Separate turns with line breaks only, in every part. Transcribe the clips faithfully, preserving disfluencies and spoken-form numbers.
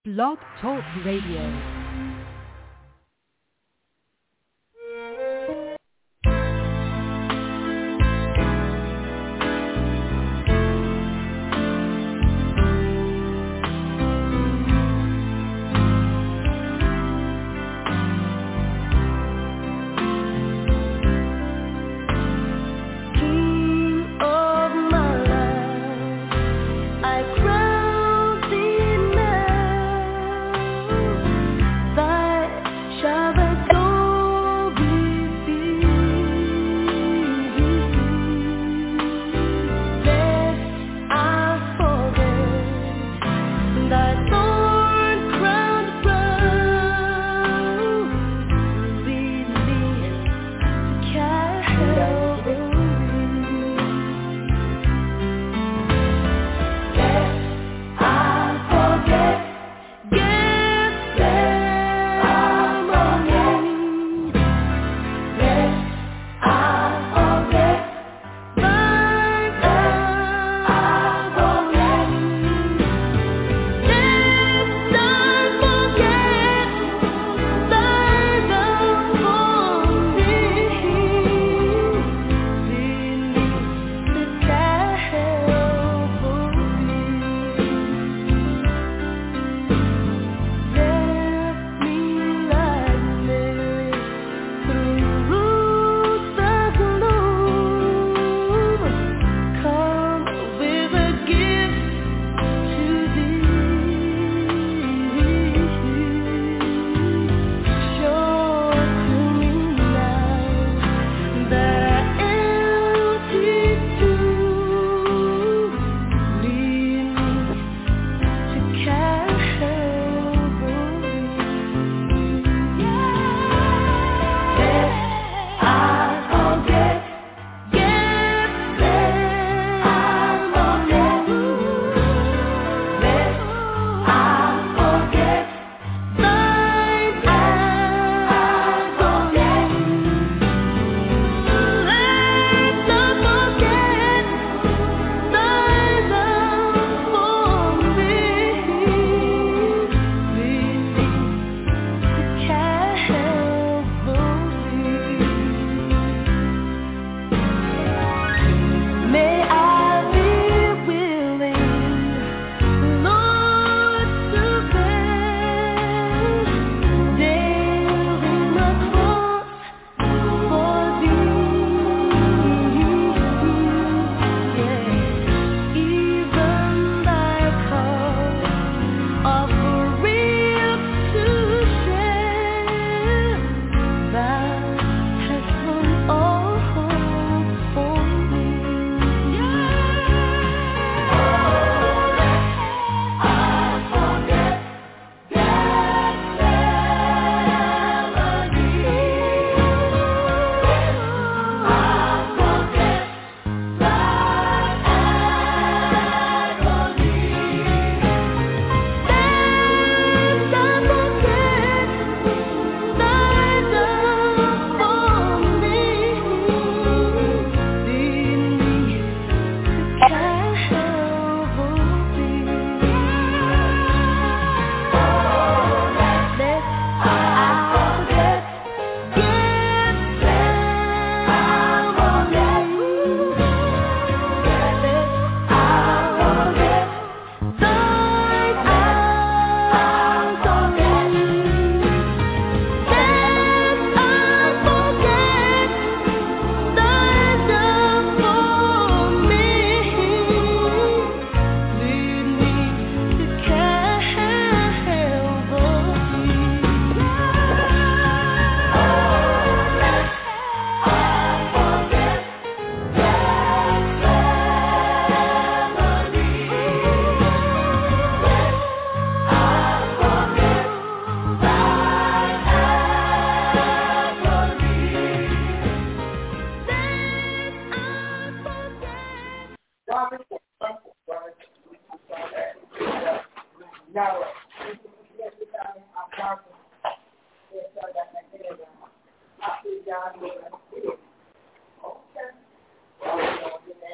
Blog Talk Radio.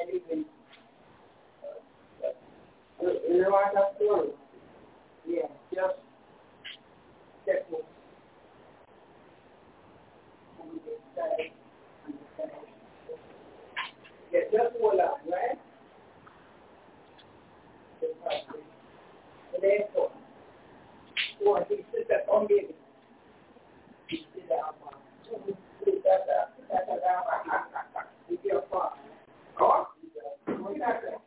You know I got stories. Yeah. just get what we say, get just one line, right? And therefore, or he sits at on me. He sits down. That's a that's a down. He feel fine. Oh, we got that.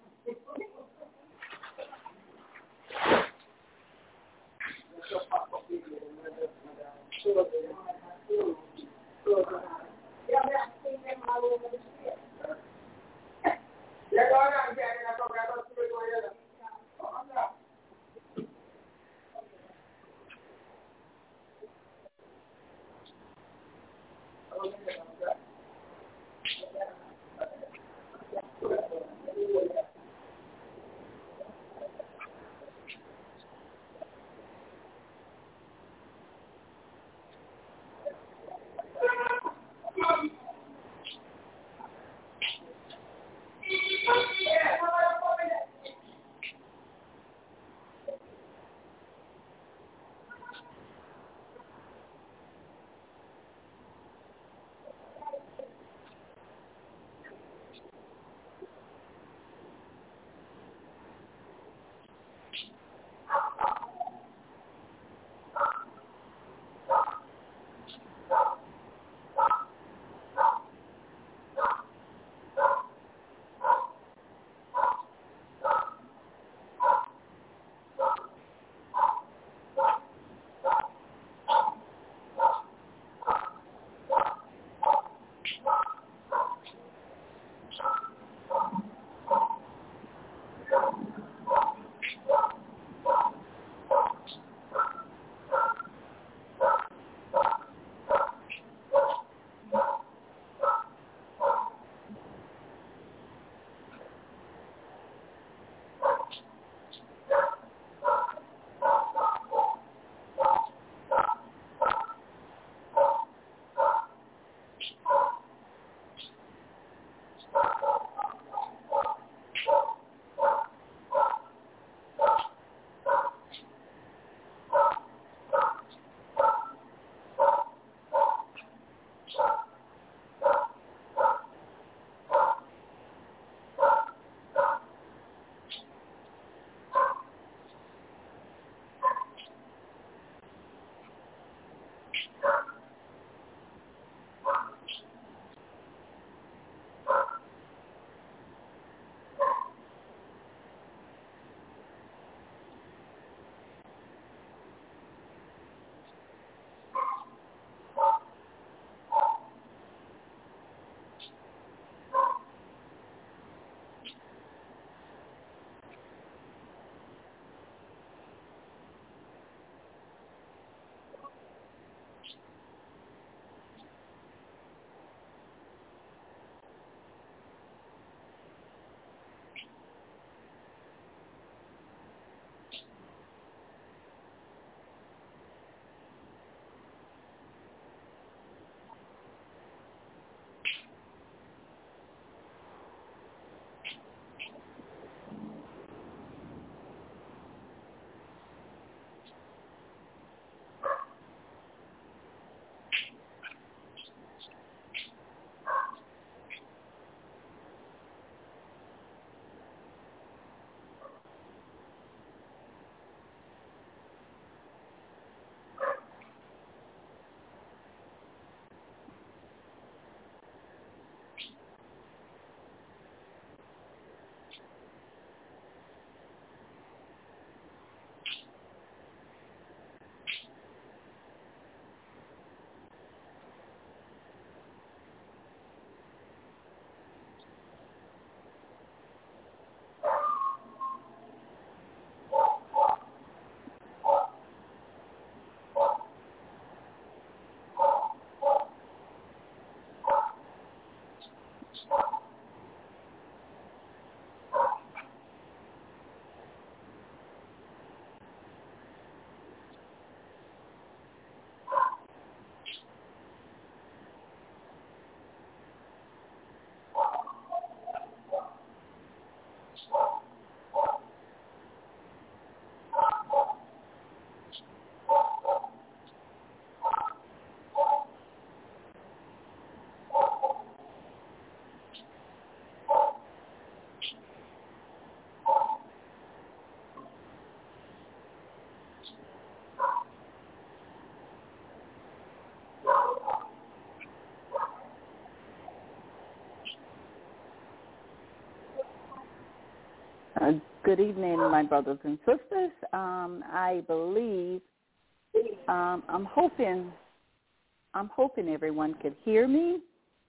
Uh, good evening, my brothers and sisters. Um, I believe um, I'm hoping I'm hoping everyone could hear me.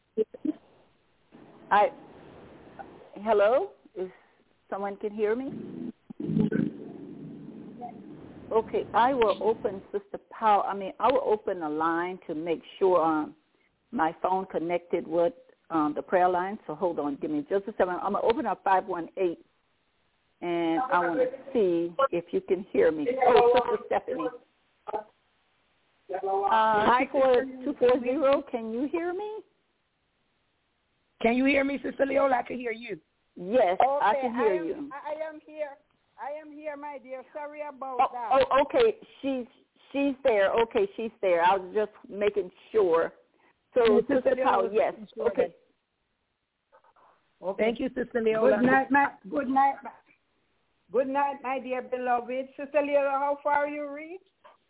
I hello, is someone can hear me? Okay, I will open Sister Powell. I mean, I will open a line to make sure um, my phone connected with um, the prayer line. So hold on, give me just a second. I'm gonna open up five one eight. And I want to see if you can hear me. Oh, Sister Stephanie. Uh, two four zero, can you hear me?
Can you hear me, Sister Leola? I can hear you.
Yes,
okay,
I can hear
I am,
you.
I am here. I am here, my dear. Sorry about
Oh,
that.
oh, okay. She's she's there. Okay, she's there. I was just making sure. So,
Yes,
Sister
Sister
Powell,
Leola,
yes.
sure
Okay.
okay. Thank you, Sister Leola.
Good night, my good night. Good night, my dear beloved. Sister Leola, how far you reached?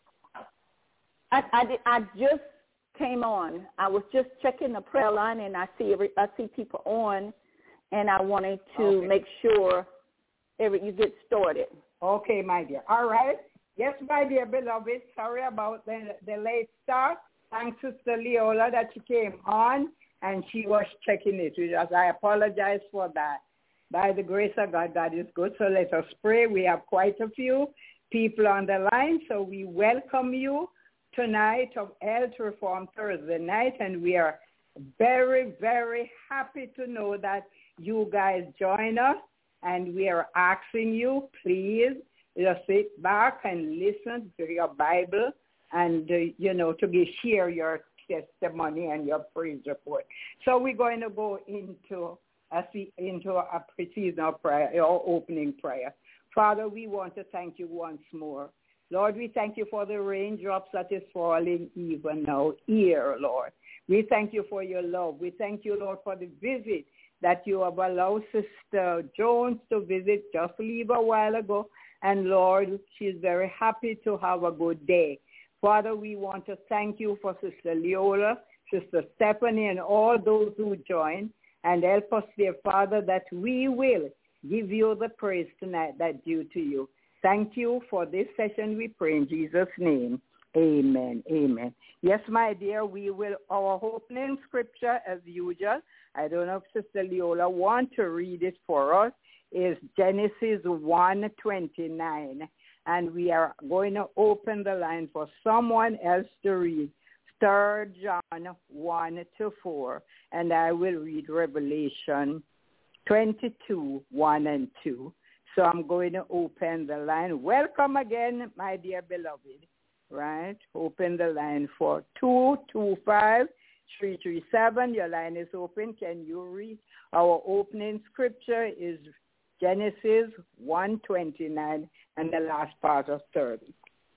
I I, did, I just came on. I was just checking the prayer line, and I see every I see people on, and I wanted to
Okay.
make sure every you get started.
Okay, my dear. All right. Yes, my dear beloved. Sorry about the the late start. Thanks, Sister Leola, that she came on and she was checking it with us. I apologize for that. By the grace of God, God is good. So let us pray. We have quite a few people on the line, so we welcome you tonight of Health Reform Thursday night, and we are very, very happy to know that you guys join us, and we are asking you, please, just sit back and listen to your Bible and, uh, you know, to be, share your testimony and your praise report. So we're going to go into a, into a seasonal prayer, or opening prayer. Father, we want to thank you once more. Lord, we thank you for the raindrops that is falling even now here, Lord. We thank you for your love. We thank you, Lord, for the visit that you have allowed Sister Jones to visit, just leave a while ago. And, Lord, she's very happy to have a good day. Father, we want to thank you for Sister Leola, Sister Stephanie, and all those who join. And help us, dear Father, that we will give you the praise tonight that's due to you. Thank you for this session, we pray in Jesus' name. Amen. Amen. Yes, my dear, we will, our opening scripture as usual, I don't know if Sister Leola wants to read it for us, is Genesis one twenty-nine. And we are going to open the line for someone else to read Third John one to four. And I will read Revelation twenty-two, one and two. So I'm going to open the line. Welcome again, my dear beloved. Right? Open the line for two two five, three three seven. Your line is open. Can you read? Our opening scripture is Genesis one twenty-nine and the last part of thirty.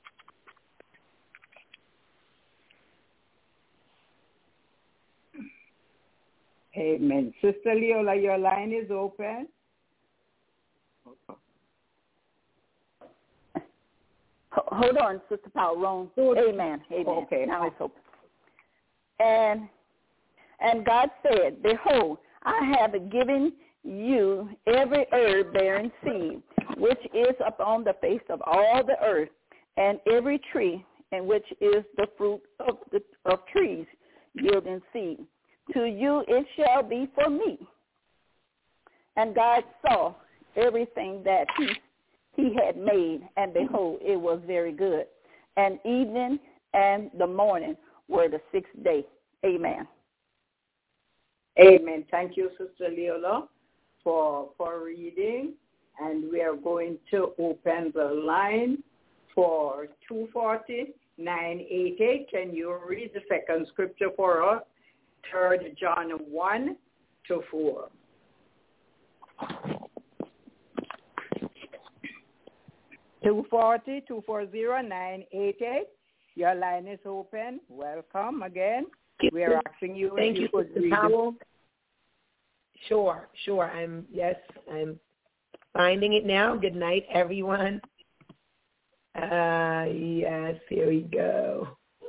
Amen. Sister Leola, your line is open.
Hold on, Sister Powell. Wrong. Amen. Amen.
Okay.
Now it's open. And and God said, behold, I have given you every herb bearing seed, which is upon the face of all the earth, and every tree in which is the fruit of the of trees yielding seed. To you it shall be for me. And God saw everything that he he had made, and behold, it was very good. And evening and the morning were the sixth day. Amen.
Amen. Thank you, Sister Leola, for for reading. And we are going to open the line for two forty, nine eighty-eight. Can you read the second scripture for us? Third John one to four. two forty, two forty, nine eighty-eight. Your line is open. Welcome again. We are asking you
Thank
if you,
you,
could
Sister
read
Powell. Sure, sure. I'm yes, I'm finding it now. Good night, everyone. Uh, yes, here we go.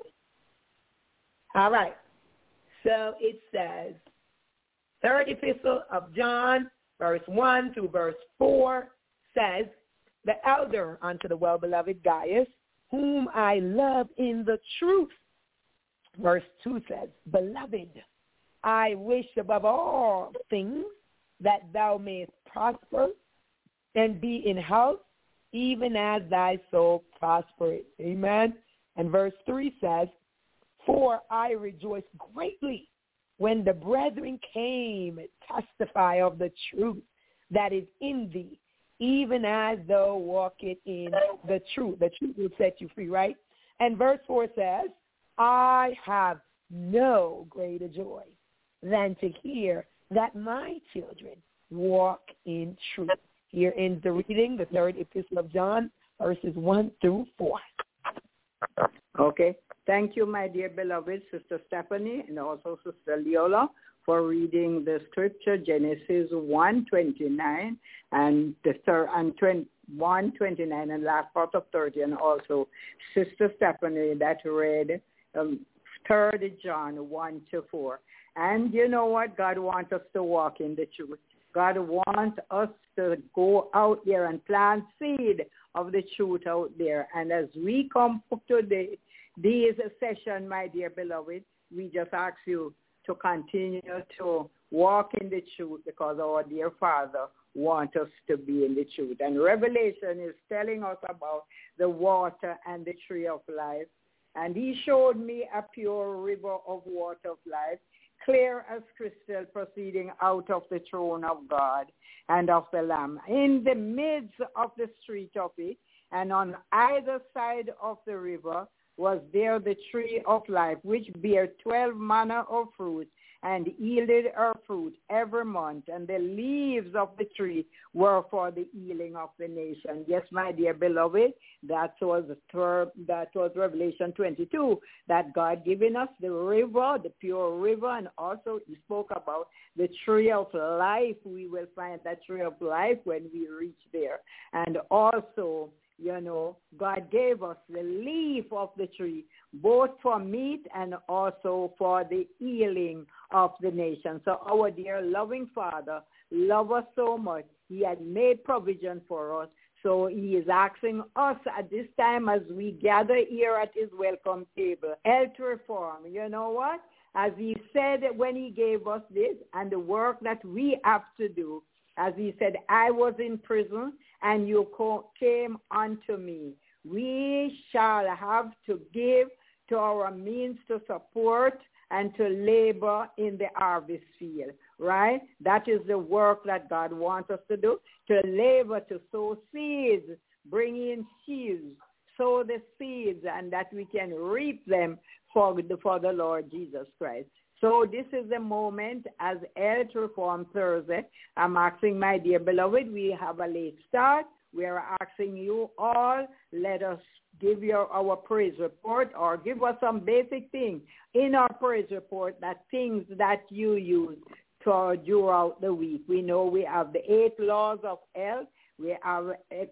All right. So it says, third epistle of John, verse one through verse four, says, the elder unto the well-beloved Gaius, whom I love in the truth. Verse two says, beloved, I wish above all things that thou mayest prosper and be in health, even as thy soul prospereth. Amen. And verse three says, for I rejoiced greatly when the brethren came and testify of the truth that is in thee, even as thou walkest in the truth. The truth will set you free, right? And verse four says, I have no greater joy than to hear that my children walk in truth. Here ends the reading, the third epistle of John, verses one through four.
Okay. Thank you, my dear beloved Sister Stephanie and also Sister Leola, for reading the scripture, Genesis one twenty-nine and the third and one twenty-nine and last part of thirty, and also Sister Stephanie that read um, third John one to four. And you know what? God wants us to walk in the truth. God wants us to go out there and plant seed of the truth out there. And as we come to the, this session, my dear beloved, we just ask you to continue to walk in the truth because our dear Father wants us to be in the truth. And Revelation is telling us about the water and the tree of life. And he showed me a pure river of water of life, clear as crystal, proceeding out of the throne of God and of the Lamb. In the midst of the street of it, and on either side of the river, was there the tree of life, which bare twelve manner of fruit, and yielded her fruit every month. And the leaves of the tree were for the healing of the nation. Yes, my dear beloved, that was that was Revelation twenty-two, that God giving us the river, the pure river, and also he spoke about the tree of life. We will find that tree of life when we reach there. And also, you know, God gave us the leaf of the tree, both for meat and also for the healing of the nation. So our dear loving Father loves us so much. He had made provision for us. So he is asking us at this time as we gather here at his welcome table, health reform. You know what? As he said when he gave us this and the work that we have to do, as he said, I was in prison and you came unto me. We shall have to give to our means to support and to labor in the harvest field, right? That is the work that God wants us to do, to labor, to sow seeds, bring in seeds, sow the seeds, and that we can reap them for the, for the Lord Jesus Christ. So this is the moment as Health Reform Thursday. I'm asking my dear beloved, we have a late start. We are asking you all, let us give you our praise report or give us some basic things in our praise report, that things that you use to, throughout the week. We know we have the eight laws of health. We have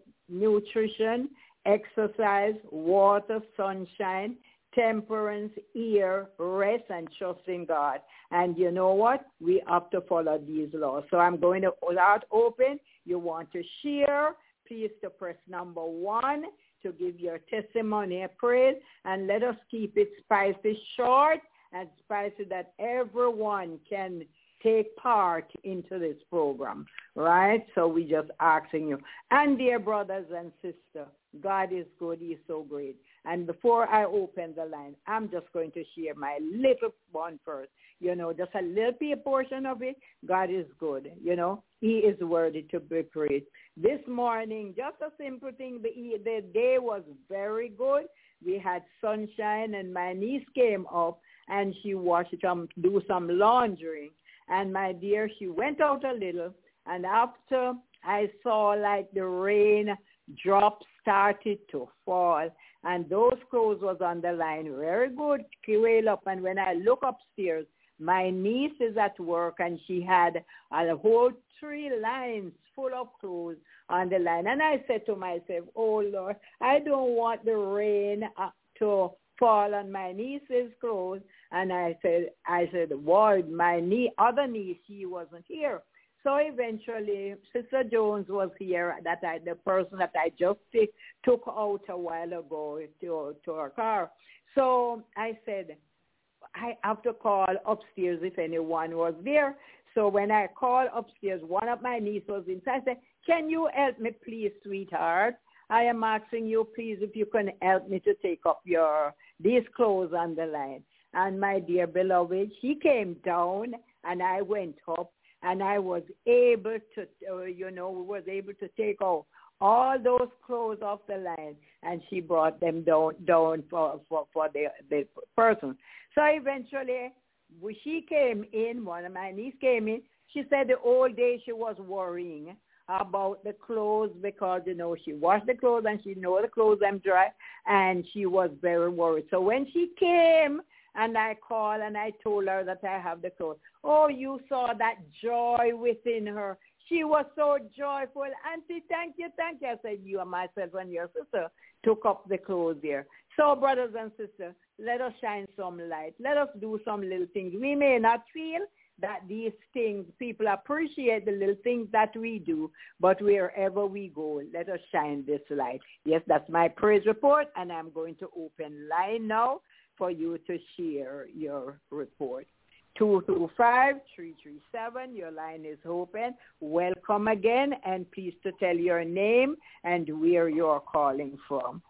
nutrition, exercise, water, sunshine, temperance, ear, rest, and trust in God. And you know what? We have to follow these laws. So I'm going to start open. You want to share, please to press number one to give your testimony and praise. And let us keep it spicy short and spicy that everyone can take part into this program, right? So we just asking you. And dear brothers and sisters, God is good. He is so great. And before I open the line, I'm just going to share my little one first. You know, just a little portion of it. God is good. You know, he is worthy to be praised. This morning, just a simple thing. The, the day was very good. We had sunshine, and my niece came up, and she washed some, do some laundry. And my dear, she went out a little, and after I saw like the rain drops started to fall, and those clothes was on the line very good, well up. And when I look upstairs,
my niece is at work, and she had a whole three lines full of clothes on the line. And I said to myself, oh, Lord, I don't want the rain uh, to fall on my niece's clothes. And I said, I said, Lord, my nie- other niece, she wasn't here. So eventually, Sister Jones was here, that I, the person that I just t- took out a while ago to, to her car. So I said, I have to call upstairs if anyone was there. So when I called upstairs, one of my nieces was inside. I said, can you help me, please, sweetheart? I am asking you, please, if you can help me to take up your these clothes on the line. And my dear beloved, she came down, and I went up. And I was able to, uh, you know, was able to take out all those clothes off the line, and she brought them down down for, for, for the, the person. So eventually, when she came in, one of my nieces came in, she said the whole day she was worrying about the clothes because, you know, she washed the clothes and she know the clothes them dry, and she was very worried. So when she came, and I called and I told her that I have the clothes. Oh, you saw that joy within her. She was so joyful. Auntie, thank you, thank you. I said, you and myself and your sister took up the clothes there. So, brothers and sisters, let us shine some light. Let us do some little things. We may not feel that these things, people appreciate the little things that we do, but wherever we go, let us shine this light. Yes, that's my praise report, and I'm going to open line now for you to share your report. two two five, three three seven, your line is open. Welcome again, and please to tell your name and where you're calling from.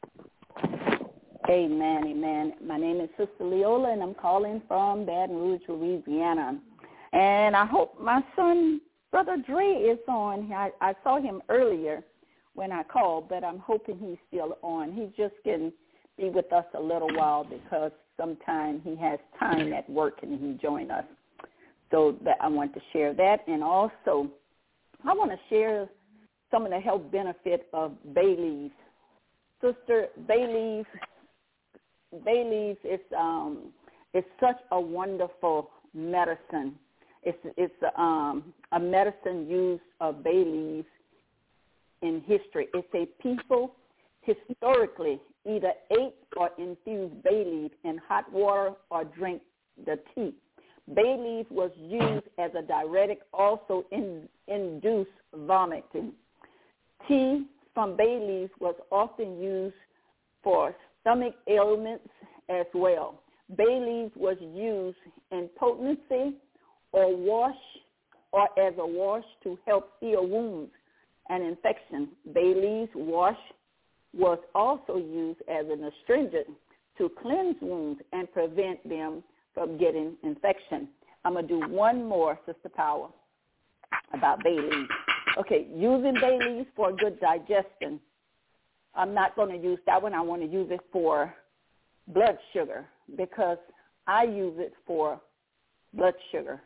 Amen, amen. My name is Sister Leola, and I'm calling from Baton Rouge, Louisiana. And I hope my son, Brother Dre, is on. I, I saw him earlier when I called, but I'm hoping he's still on. He's just getting be with us a little while because sometimes he has time at work and he join us. So that I want to share that. And also, I want to share some of the health benefit of bay leaves. Sister, bay leaves, bay leaves is um, it's such a wonderful medicine. It's it's um, a medicine used of bay leaves in history. It's a people historically either ate or infused bay leaf in hot water or drink the tea. Bay leaf was used as a diuretic, also in, induced vomiting. Tea from bay leaf was often used for stomach ailments as well. Bay leaf was used in potency or wash or as a wash to help heal wounds and infection. Bay leaves wash was also used as an astringent to cleanse wounds and prevent them from getting infection. I'm going to do one more, Sister Power, about bay leaves. Okay, using bay leaves for good digestion. I'm not going to use that one. I want to use it for blood sugar because I use it for blood sugar.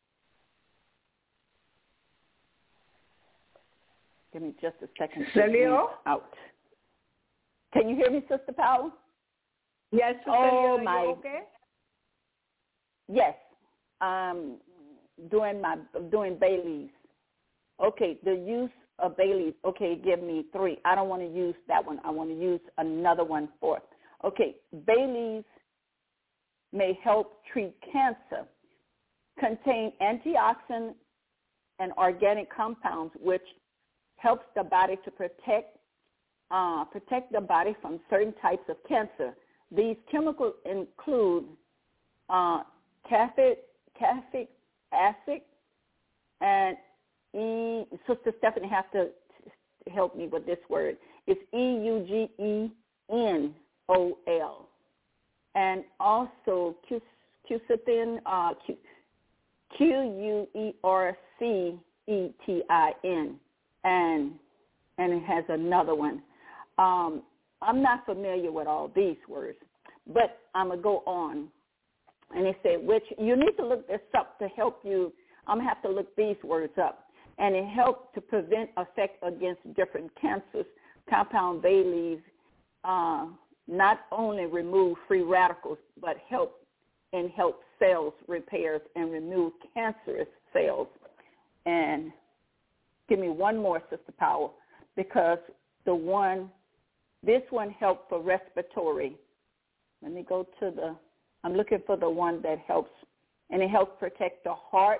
Give me just a second to get out. Can you hear me, Sister Powell?
Yes, Sister
oh,
Leo,
my.
You okay?
Yes, um, doing my doing bay leaves. Okay, the use of bay leaves. Okay, give me three. I don't want to use that one. I want to use another one for. Okay, bay leaves may help treat cancer. Contain antioxidant and organic compounds, which helps the body to protect uh, protect the body from certain types of cancer. These chemicals include uh, caffeic, caffeic acid, and E. Sister Stephanie has to help me with this word. It's E U G E N O L, and also quercetin, uh, Q U E R C E T I N, and and it has another one. Um, I'm not familiar with all these words, but I'm going to go on. And it said, which you need to look this up to help you. I'm going to have to look these words up. And it helps to prevent effect against different cancers. Compound bay leaves uh, not only remove free radicals, but help and help cells repairs and remove cancerous cells. And give me one more, Sister Powell, because the one, this one helped for respiratory. Let me go to the, I'm looking for the one that helps, and it helps protect the heart.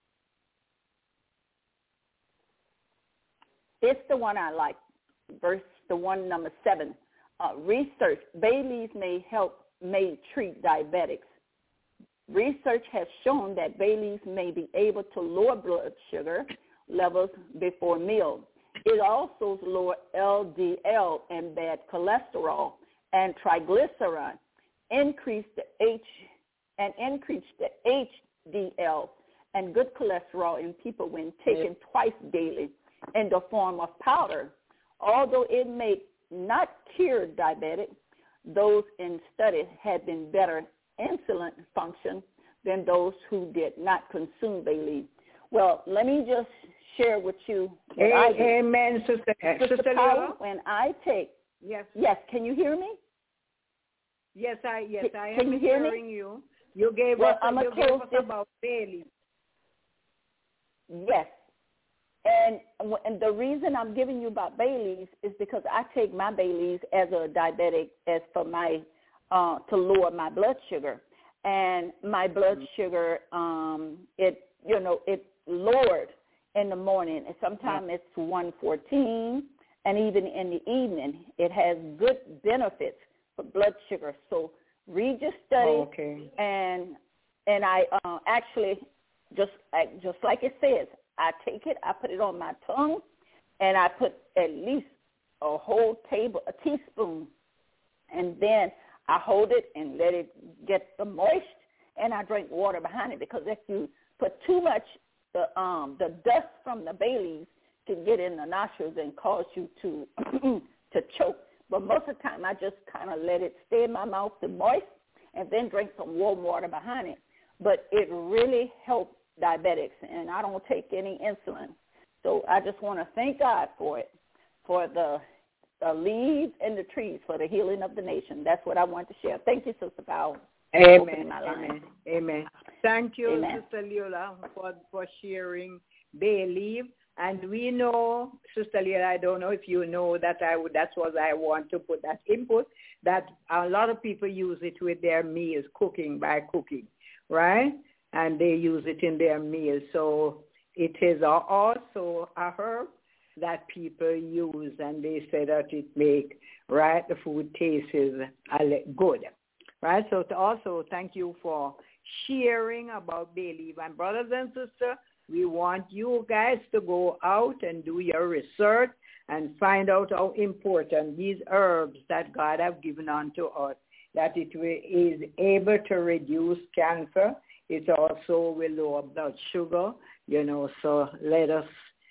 It's the one I like, verse the one number seven. Uh, research, bay leaves may help, may treat diabetics. Research has shown that bay leaves may be able to lower blood sugar levels before meals. It also lowers L D L and bad cholesterol and triglyceride, increase the H and increase the H D L and good cholesterol in people when taken twice daily in the form of powder. Although it may not cure diabetes, those in studies had been better insulin function than those who did not consume bay leaf. Well, let me just share with you what
a-
I do.
Amen, Sister,
Sister
Sister
Powell,
Leola?
when I take,
Yes.
yes, can you hear me?
Yes, I yes,
Can-
I
can
am
you hear me?
hearing you. You gave
Well,
us,
I'm
you
gonna
gave
close
us
this-
about Bailey.
Yes. And, w- and the reason I'm giving you about bay leaves is because I take my bay leaves as a diabetic, as for my, uh, to lower my blood sugar. And my blood mm-hmm. sugar, um, it, you know, it lowered in the morning. And sometimes yeah. it's one fourteen, and even in the evening, it has good benefits for blood sugar. So read your study,
oh, okay.
and and I uh, actually, just just like it says, I take it, I put it on my tongue, and I put at least a whole table, a teaspoon, and then I hold it and let it get the moist, and I drink water behind it, because if you put too much, the um the dust from the bay leaves can get in the nostrils and cause you to to choke. But most of the time, I just kind of let it stay in my mouth to moist, and then drink some warm water behind it. But it really helps diabetics, and I don't take any insulin. So I just want to thank God for it, for the, the leaves and the trees, for the healing of the nation. That's what I want to share. Thank you, Sister Powell.
Amen. Amen. Amen. Thank you,
Amen.
Sister Leola, for, for sharing bay leaf. And we know, Sister Leola, I don't know if you know that I would, that's what I want to put that input, that a lot of people use it with their meals, cooking, by cooking, right? And they use it in their meals. So it is also a herb that people use, and they say that it make, right, the food tastes good, right? So to also thank you for sharing about bay leaf. And brothers and sisters, we want you guys to go out and do your research and find out how important these herbs that God have given unto us, that it is able to reduce cancer. It also will lower blood sugar, you know, so let us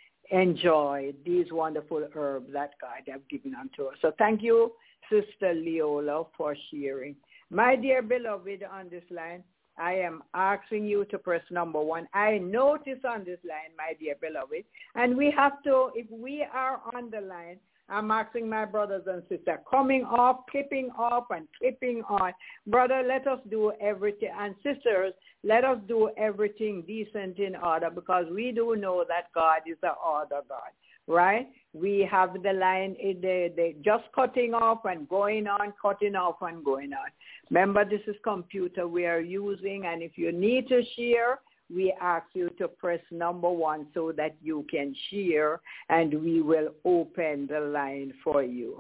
enjoy these wonderful herbs that God have given unto us. So thank you, Sister Leola, for sharing. My dear beloved on this line, I am asking you to press number one. I notice on this line, my dear beloved, and we have to, if we are on the line, I'm asking my brothers and sisters, coming off, clipping off, and clipping on. Brother, let us do everything. And sisters, let us do everything decent in order, because we do know that God is the order God, right? We have the line, they, they just cutting off and going on, cutting off and going on. Remember, this is computer we are using, and if you need to share, we ask you to press number one so that you can share, and we will open the line for you.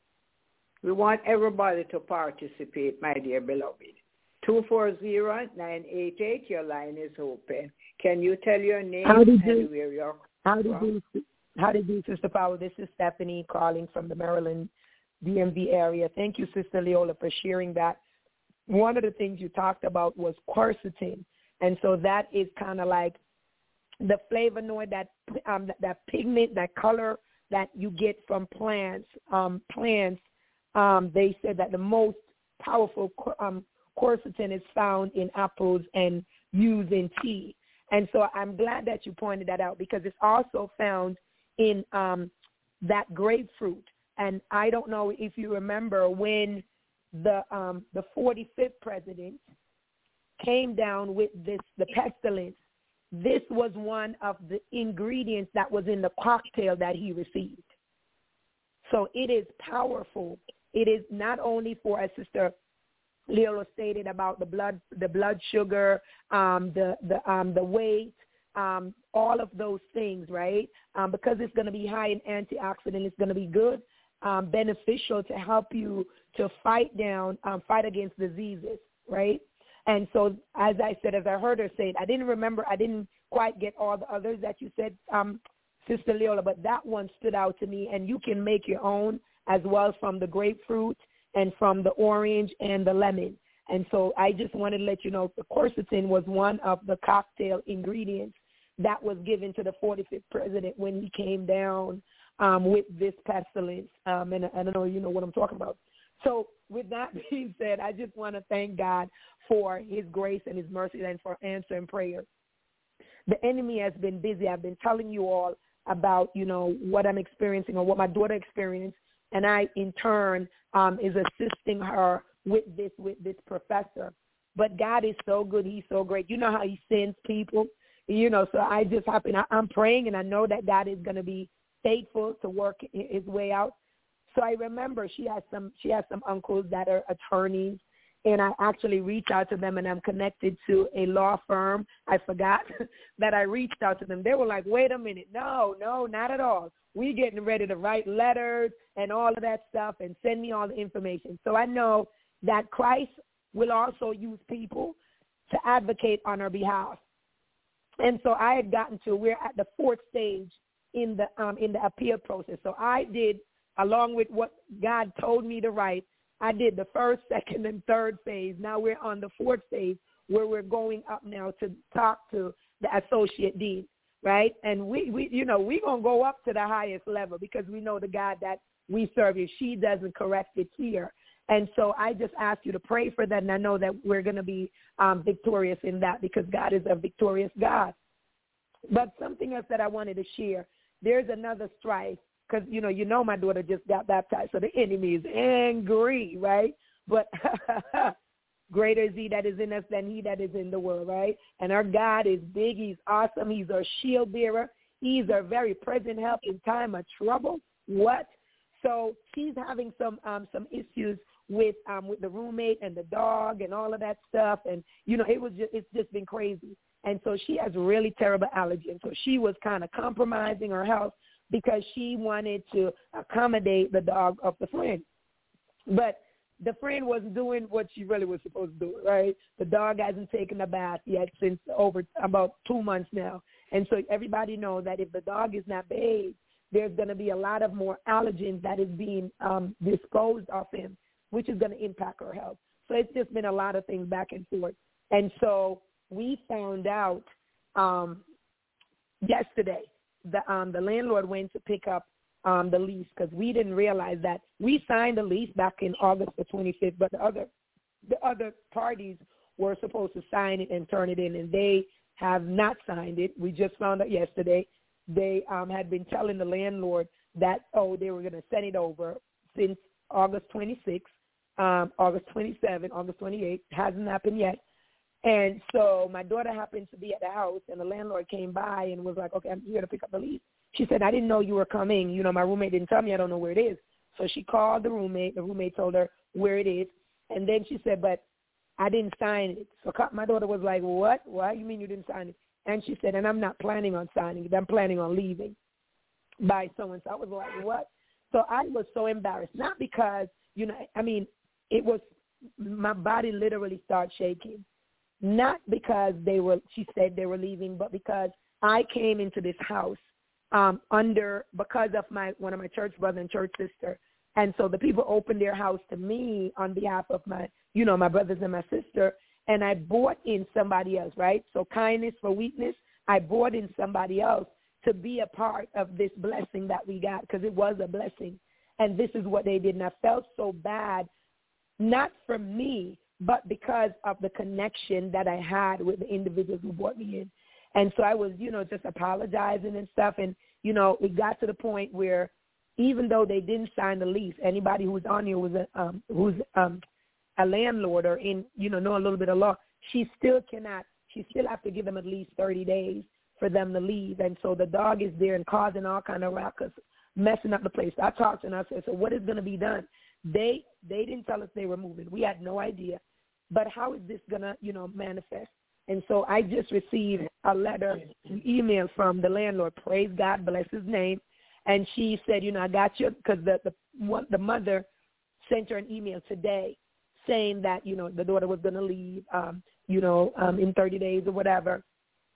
We want everybody to participate, my dear beloved. two four zero, nine eight eight, your line is open. Can you tell your name how did
and
you,
where you're
how did
from?
you, how did you, Sister Powell? This is Stephanie calling from the Maryland D M V area. Thank you, Sister Leola, for sharing that. One of the things you talked about was quercetin. And so that is kind of like the flavonoid, that um, that, that pigment, that color that you get from plants. Um, plants, um, they said that the most powerful um, quercetin is found in apples and used in tea. And so I'm glad that you pointed that out, because it's also found in um, that grapefruit. And I don't know if you remember when the um, the forty-fifth president came down with this, the pestilence, this was one of the ingredients that was in the cocktail that he received. So it is powerful. It is not only for, as Sister Leola stated, about the blood, the blood sugar, um, the the um, the weight, um, all of those things, right? Um, because it's going to be high in antioxidant, it's going to be good, um, beneficial to help you to fight down, um, fight against diseases, right? And so, as I said, as I heard her say it, I didn't remember, I didn't quite get all the others that you said, um, Sister Leola, but that one stood out to me, and you can make your own as well from the grapefruit and from the orange and the lemon. And so I just wanted to let you know the quercetin was one of the cocktail ingredients that was given to the forty-fifth president when he came down um, with this pestilence. Um, and I don't know, you know what I'm talking about. So with that being said, I just want to thank God for his grace and his mercy and for answering prayer. The enemy has been busy. I've been telling you all about, you know, what I'm experiencing or what my daughter experienced, and I, in turn, um, is assisting her with this, with this professor. But God is so good. He's so great. You know how he sends people, you know, so I just happen, I, I'm praying, and I know that God is going to be faithful to work his way out. So I remember she has some, she has some uncles that are attorneys, and I actually reached out to them, and I'm connected to a law firm. I forgot that I reached out to them. They were like, wait a minute. No, no, not at all. We getting ready to write letters and all of that stuff and send me all the information. So I know that Christ will also use people to advocate on our behalf. And so I had gotten to, we're at the fourth stage in the um, in the appeal process. So I did, along with what God told me to write, I did the first, second, and third phase. Now we're on the fourth phase where we're going up now to talk to the associate dean, right? And we, we you know, we're going to go up to the highest level because we know the God that we serve. If she doesn't correct it here. And so I just ask you to pray for that, and I know that we're going to be um, victorious in that because God is a victorious God. But something else that I wanted to share, there's another strife. Because, you know, you know my daughter just got baptized, so the enemy is angry, right? But greater is he that is in us than he that is in the world, right? And our God is big. He's awesome. He's our shield bearer. He's our very present help in time of trouble. What? So she's having some um, some issues with um, with the roommate and the dog and all of that stuff. And, you know, it was just, it's just been crazy. And so she has really terrible allergy. And so she was kind of compromising her health because she wanted to accommodate the dog of the friend. But the friend wasn't doing what she really was supposed to do, right? The dog hasn't taken a bath yet since over about two months now. And so everybody knows that if the dog is not bathed, there's going to be a lot of more allergens that is being um, disposed of him, which is going to impact her health. So it's just been a lot of things back and forth. And so we found out um, yesterday, the um, the landlord went to pick up um, the lease because we didn't realize that we signed the lease back in August the twenty-fifth, but the other the other parties were supposed to sign it and turn it in, and they have not signed it. We just found out yesterday. They um, had been telling the landlord that, oh, they were going to send it over since August twenty-sixth, um, August twenty-seventh, August twenty-eighth. Hasn't happened yet. And so my daughter happened to be at the house, and the landlord came by and was like, okay, I'm here to pick up the lease. She said, I didn't know you were coming. You know, my roommate didn't tell me. I don't know where it is. So she called the roommate. The roommate told her where it is. And then she said, but I didn't sign it. So my daughter was like, what? Why? You mean you didn't sign it? And she said, and I'm not planning on signing it. I'm planning on leaving by so-and-so. I was like, what? So I was so embarrassed, not because, you know, I mean, it was, my body literally started shaking. Not because they were, she said they were leaving, but because I came into this house um, under, because of my, one of my church brother and church sister. And so the people opened their house to me on behalf of my, you know, my brothers and my sister. And I brought in somebody else, right? So kindness for weakness, I brought in somebody else to be a part of this blessing that we got because it was a blessing. And this is what they did. And I felt so bad, not for me, but because of the connection that I had with the individuals who brought me in. And so I was, you know, just apologizing and stuff. And, you know, it got to the point where even though they didn't sign the lease, anybody who was on here was a, um, who's um, a landlord or in, you know, know a little bit of law, she still cannot, she still have to give them at least thirty days for them to leave. And so the dog is there and causing all kind of ruckus, messing up the place. I talked to her and I said, so what is going to be done? They they didn't tell us they were moving. We had no idea. But how is this going to, you know, manifest? And so I just received a letter, an email from the landlord. Praise God, bless his name. And she said, you know, I got you, because the, the, one, the mother sent her an email today saying that, you know, the daughter was going to leave, um, you know, um, in thirty days or whatever.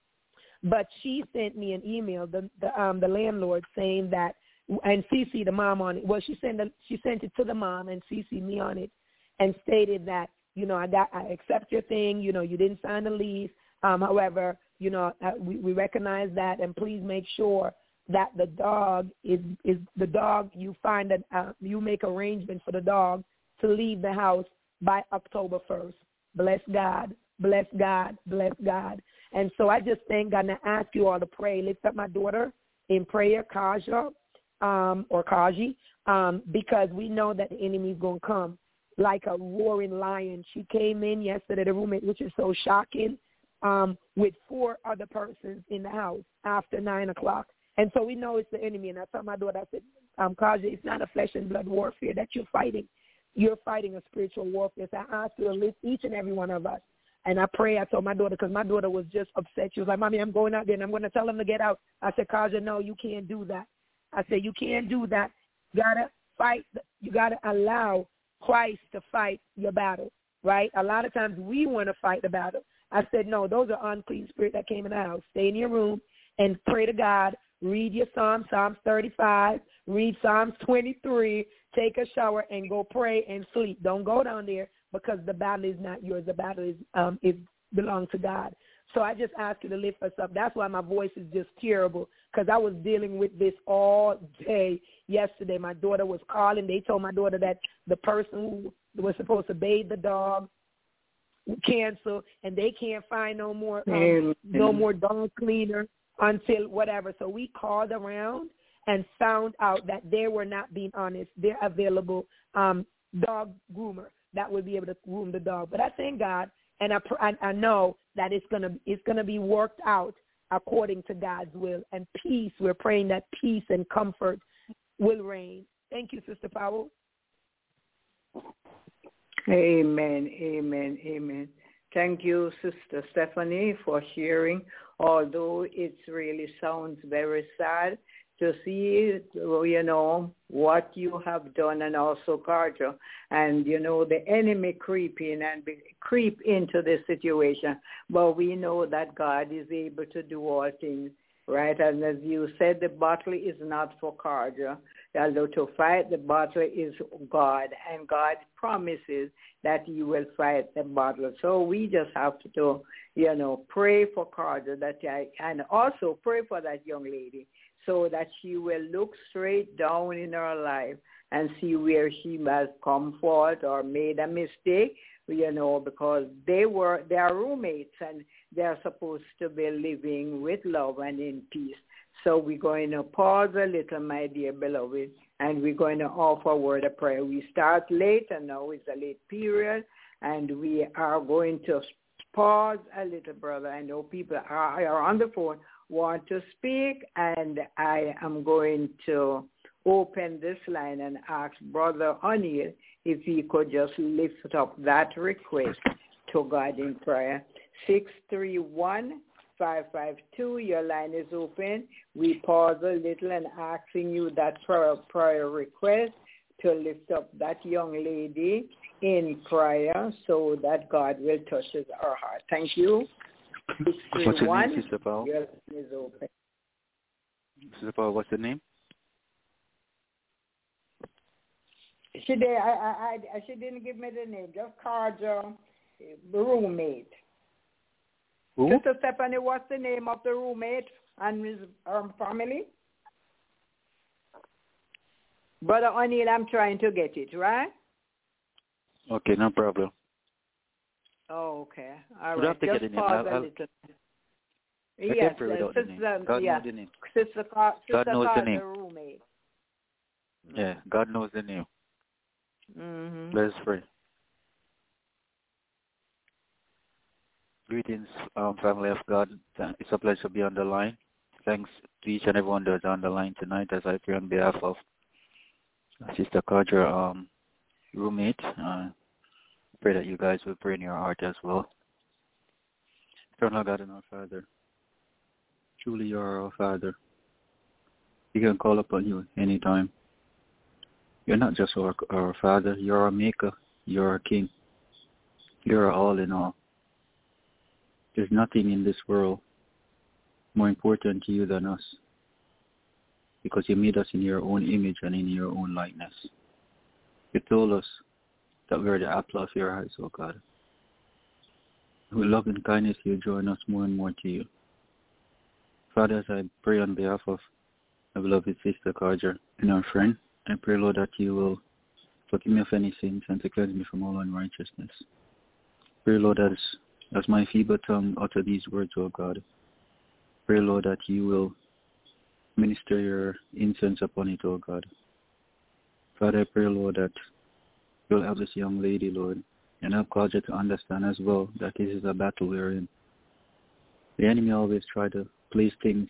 But she sent me an email, the the, um, the landlord, saying that, and C C the mom on it. Well, she sent a, she sent it to the mom and C C me on it, and stated that, you know, I got I accept your thing. You know, you didn't sign the lease. Um, however, you know, uh, we, we recognize that, and please make sure that the dog is is the dog. You find that uh, you make arrangements for the dog to leave the house by October first. Bless God, bless God, bless God. And so I just thank God, and I ask you all to pray. Lift up my daughter in prayer, Kaja, um, or Kaji, um, because we know that the enemy is going to come like a roaring lion. She came in yesterday, the roommate, which is so shocking, um, with four other persons in the house after nine o'clock. And so we know it's the enemy. And I told my daughter, I said, um, Kaja, it's not a flesh and blood warfare that you're fighting. You're fighting a spiritual warfare. So I asked you to lift each and every one of us. And I pray, I told my daughter, because my daughter was just upset. She was like, Mommy, I'm going out there, and I'm going to tell them to get out. I said, Kaja, no, you can't do that. I said, you can't do that. You got to fight. You got to allow Christ to fight your battle, right? A lot of times we want to fight the battle. I said, no, those are unclean spirits that came in the house. Stay in your room and pray to God. Read your Psalm, Psalms thirty-five. Read Psalms twenty-three. Take a shower and go pray and sleep. Don't go down there, because the battle is not yours. The battle is um it belongs to God. So I just ask you to lift us up. That's why my voice is just terrible, because I was dealing with this all day yesterday. My daughter was calling. They told my daughter that the person who was supposed to bathe the dog canceled, and they can't find no more um, no more dog cleaner until whatever. So we called around and found out that they were not being honest. They're available um, dog groomer that would be able to groom the dog. But I thank God, and I, I, I know that it's gonna it's gonna be worked out according to God's will, and peace. We're praying that peace and comfort will reign. Thank you, Sister Powell.
Amen, amen, amen. Thank you, Sister Stephanie, for sharing. Although it really sounds very sad to see, you know, what you have done, and also Kaja, and, you know, the enemy creeping and be, creep into this situation. But we know that God is able to do all things, right? And as you said, the battle is not for Kaja. Although to fight the battle is God, and God promises that He will fight the battle. So we just have to, you know, pray for Kaja, that I, and also pray for that young lady, so that she will look straight down in her life and see where she has come forward or made a mistake, you know, because they were, they are roommates, and they're supposed to be living with love and in peace. So we're going to pause a little, my dear beloved, and we're going to offer a word of prayer. We start late, and now it's a late period, and we are going to pause a little, brother. I know people are, are on the phone, want to speak, and I am going to open this line and ask Brother O'Neill if he could just lift up that request to God in prayer. six three one, five five two, your line is open. We pause a little and asking you that prayer, prayer request to lift up that young lady in prayer so that God will touch her heart. Thank you.
What's your name, Sister Paul?
Your line is open.
Sister Paul, what's the name?
She did. I, I, I, she didn't give me the name. Just Kaja, roommate.
Who?
Sister Stephanie, what's the name of the roommate and his um, family? Brother O'Neill, I'm trying to get it, right?
Okay, no problem.
Oh, okay. All
You
right.
have to
Just
get the name.
pause
I'll,
a
I'll,
little.
I
Yes,
can't pray
uh,
without
sister,
the name. God
yeah.
knows the name.
Sister, Car-
God
sister
knows the
Carter,
name.
roommate.
Yeah, God knows the name.
Mm-hmm.
Let us pray. Greetings, um, family of God. It's a pleasure to be on the line. Thanks to each and everyone that's on the line tonight as I pray on behalf of Sister Carter, um, roommate. Uh, pray that you guys will pray in your heart as well. Eternal God and our Father, truly you are our Father. We can call upon you anytime. You're not just our, our Father, you're our Maker, you're our King. You're our all in all. There's nothing in this world more important to you than us, because you made us in your own image and in your own likeness. You told us that we're the apple of your eyes, oh God. With love and kindness, you join us more and more to you. Father, as I pray on behalf of my beloved Sister Carter and our friend, I pray, Lord, that you will forgive me of any sins and to cleanse me from all unrighteousness. Pray, Lord, as, as my feeble tongue utter these words, oh God. Pray, Lord, that you will minister your incense upon it, oh God. Father, I pray, Lord, that you'll help this young lady, Lord, and help Claudia to understand as well that this is a battle we're in. The enemy always tries to place things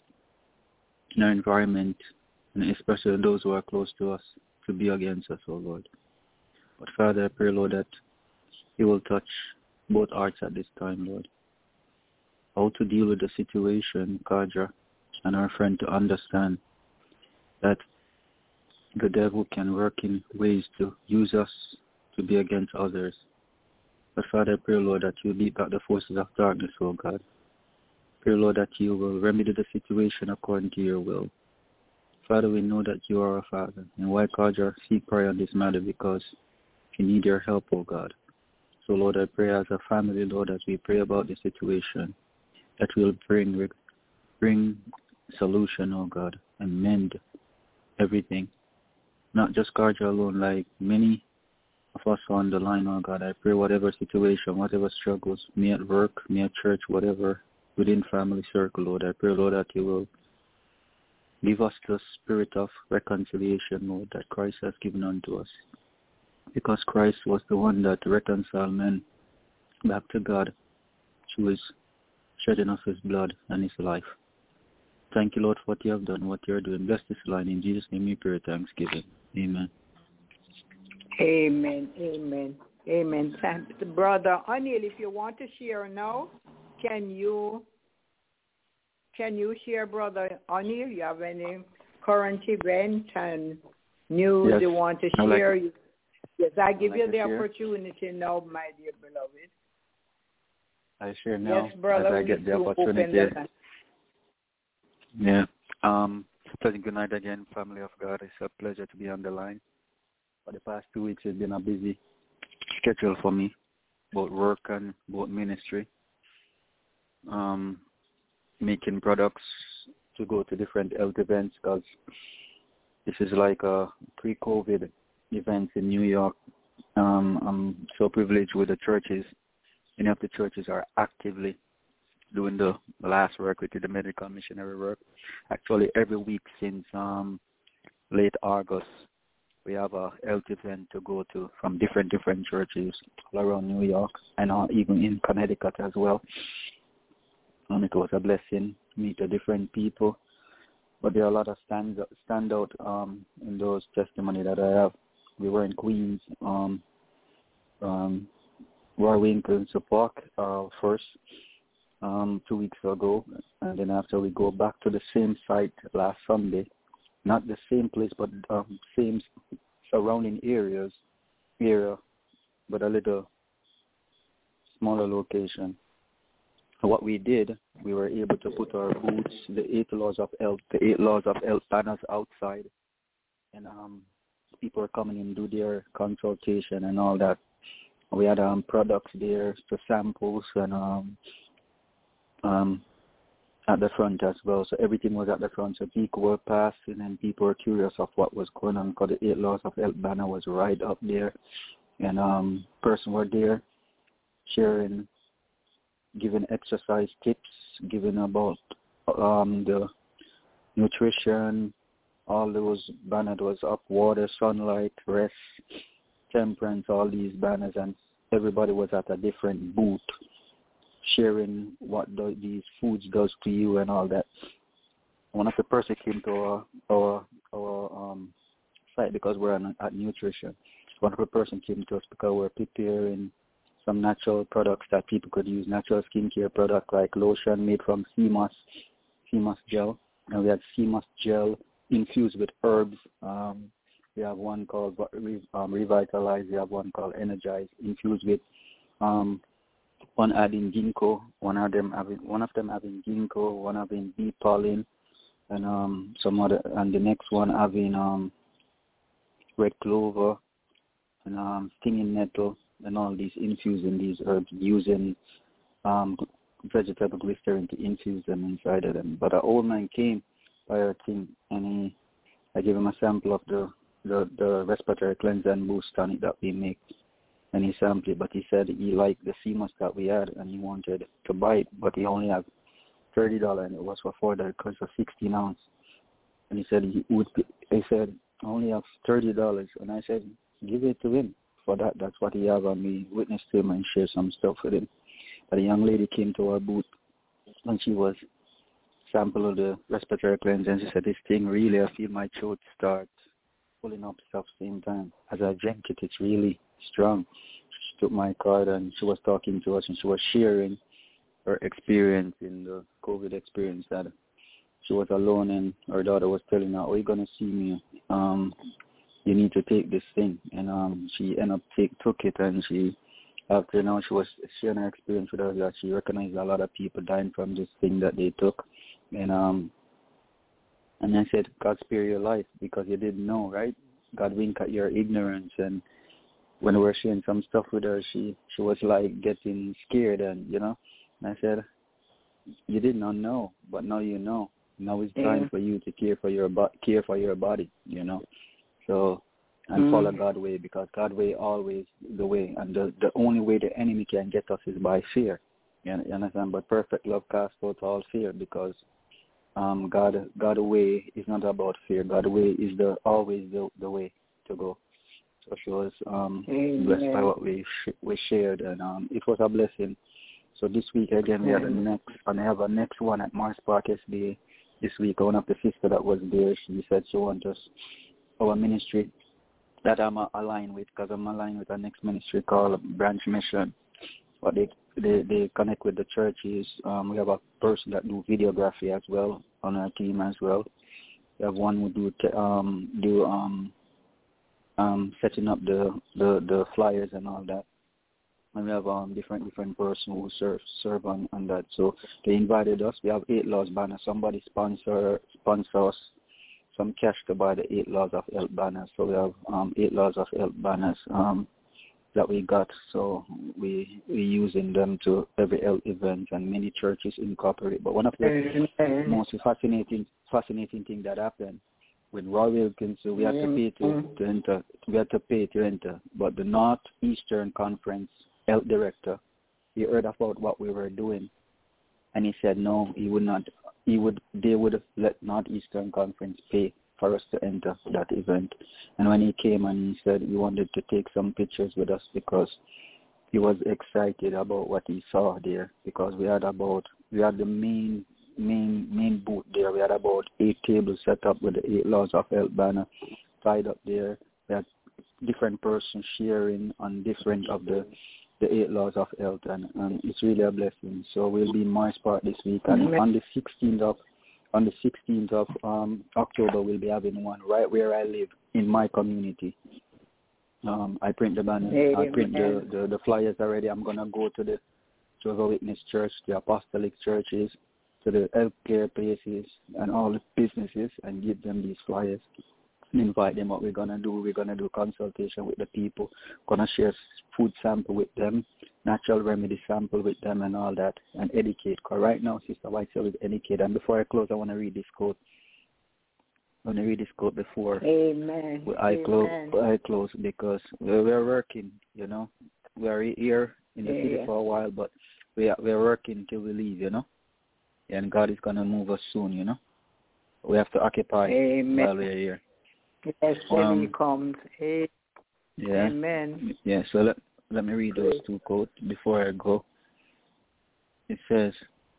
in our environment, and especially those who are close to us, to be against us, oh Lord. But Father, I pray, Lord, that you will touch both hearts at this time, Lord. How to deal with the situation, Kadra and our friend, to understand that the devil can work in ways to use us to be against others. But Father, I pray, Lord, that you beat back the forces of darkness, oh God. Pray, Lord, that you will remedy the situation according to your will. Father, we know that you are our Father. And why, Kadra, seek prayer on this matter? Because you need your help, oh God. So, Lord, I pray as a family, Lord, as we pray about the situation, that will bring bring solution, oh God, and mend everything. Not just Karja alone, like many of us on the line, oh God. I pray whatever situation, whatever struggles, me at work, me at church, whatever, within family circle, Lord, I pray, Lord, that you will give us the spirit of reconciliation, Lord, that Christ has given unto us. Because Christ was the one that reconciled men back to God through his shedding of his blood and his life. Thank you, Lord, for what you have done, what you're doing. Bless this line. In Jesus' name we pray, thanksgiving. Amen.
Amen. Amen. Amen. Thanks, Brother O'Neill. If you want to share now, can you can you share, Brother O'Neill? You have any current event and news
yes.
you want to
I
share?
like
yes, I give
like
you the
share.
opportunity now, my dear beloved.
I share now
yes, brother,
as I get the opportunity. Yeah. Um, pleasant good night again, family of God. It's a pleasure to be on the line. For the past two weeks, it's been a busy schedule for me, both work and both ministry. Um, making products to go to different health events, because this is like a pre-COVID event in New York. Um, I'm so privileged with the churches. Many of the churches are actively doing the last work, which is the medical missionary work. Actually, every week since um, late August, we have a health event to go to from different different churches all around New York and uh, even in Connecticut as well. And it was a blessing to meet the different people. But there are a lot of stand standout um, in those testimony that I have. We were in Queens, um, um, Warwinkle and Suffolk uh, first. Um, two weeks ago, and then after we go back to the same site last Sunday, not the same place, but um, same surrounding areas, area, but a little smaller location. What we did, we were able to put our boots, the eight laws of health, the eight laws of health banners outside, and um, people are coming in do their consultation and all that. We had um, products there, the samples, and um. Um, at the front as well. So everything was at the front. So people were passing and people were curious of what was going on, because the eight laws of health banner was right up there. And um, person were there sharing, giving exercise tips, giving about um, the nutrition. All those banners was up, water, sunlight, rest, temperance, all these banners, and everybody was at a different booth sharing what the, these foods does to you and all that. One of the person came to our our, our um, site because we're on, at nutrition. One of the person came to us because we're preparing some natural products that people could use, natural skincare product like lotion made from sea moss, sea moss gel. And we had sea moss gel infused with herbs. Um, we have one called um, Revitalize. We have one called Energize, infused with um, one having ginkgo, one of them having one of them having ginkgo, one having bee pollen, and um, some other, and the next one having um, red clover and um, stinging nettle, and all these infusing these herbs using um, vegetable glycerin to infuse them inside of them. But an old man came by our team, and he, I gave him a sample of the, the, the respiratory cleanser and boost tonic that we make, and he sampled it, but he said he liked the sea moss that we had, and he wanted to buy it, but he only had thirty dollars, and it was for four dollars because of sixteen ounce. And he said he would, he said, I only have thirty dollars, and I said, give it to him for that. That's what he have, and we witnessed him and share some stuff with him. But a young lady came to our booth, and she was sample of the respiratory cleanser, and she said, this thing really, I feel my throat start pulling up stuff same time. As I drank it, it's really strong. She took my card, and she was talking to us, and she was sharing her experience in the COVID experience, that she was alone, and her daughter was telling her, oh, you're going to see me. Um, you need to take this thing. And um, she ended up take, took it, and she, after now, she was sharing her experience with us that she recognized a lot of people dying from this thing that they took. And um, and I said, God spare your life, because you didn't know, right? God wink at your ignorance. And when we were sharing some stuff with her, she, she was like getting scared, and, you know. And I said, you did not know, but now you know. Now it's time yeah. for you to care for your bo- care for your body, you know. So, and mm. follow God's way, because God's way always the way. And the, the only way the enemy can get us is by fear. You, you understand? But perfect love casts out all fear, because um, God God's way is not about fear. God's way is the always the, the way to go. So she was um, blessed by what we sh- we shared, and um, it was a blessing. So this week again we have the next, and I have a next one at Mars Park S D A this week. One of the sister that was there, she said she wants us, our ministry that I'm aligned with, because I'm aligned with our next ministry called Branch Mission. But they they, they connect with the churches. Um, we have a person that do videography as well on our team as well. We have one who do t- um do um um setting up the, the, the flyers and all that. And we have um different different person who serve serve on, on that. So they invited us. We have eight laws banner. Somebody sponsor sponsor us some cash to buy the eight laws of health banners. So we have um eight laws of health banners um that we got. So we we using them to every health event, and many churches incorporate. But one of the mm-hmm. most fascinating fascinating thing that happened with Roy Wilkins, so we had to pay to, to enter. We had to pay to enter. But the Northeastern Conference health director, he heard about what we were doing, and he said no, he would not. He would. They would let Northeastern Conference pay for us to enter that event. And when he came and he said he wanted to take some pictures with us, because he was excited about what he saw there, because we had about we had the main main main booth there. We had about eight tables set up with the eight laws of health banner tied up there. We had different persons sharing on different of the the eight laws of health, and, and it's really a blessing. So we'll be in Mars Park this week, and on the sixteenth of on the sixteenth of um, October we'll be having one right where I live in my community. Um, I print the banners, I print the, the, the flyers already. I'm gonna go to the Jehovah's Witness Church, the Apostolic churches, to the healthcare places, and all the businesses, and give them these flyers. Invite them. What we're gonna do, we're gonna do consultation with the people, gonna share food sample with them, natural remedy sample with them, and all that, and educate. Cause right now, Sister Whitesell is educate. And before I close, I want to read this quote. I want to read this quote before
Amen.
I
Amen.
close. I close because we're, we're working. You know, we're here in the yeah. city for a while, but we are we're working till we leave. You know, and God is gonna move us soon. You know, we have to occupy
Amen.
while we're here.
Yes, when
um,
he comes. Amen.
Yeah.
Amen.
Yeah, so let, let me read those two quotes before I go. it says,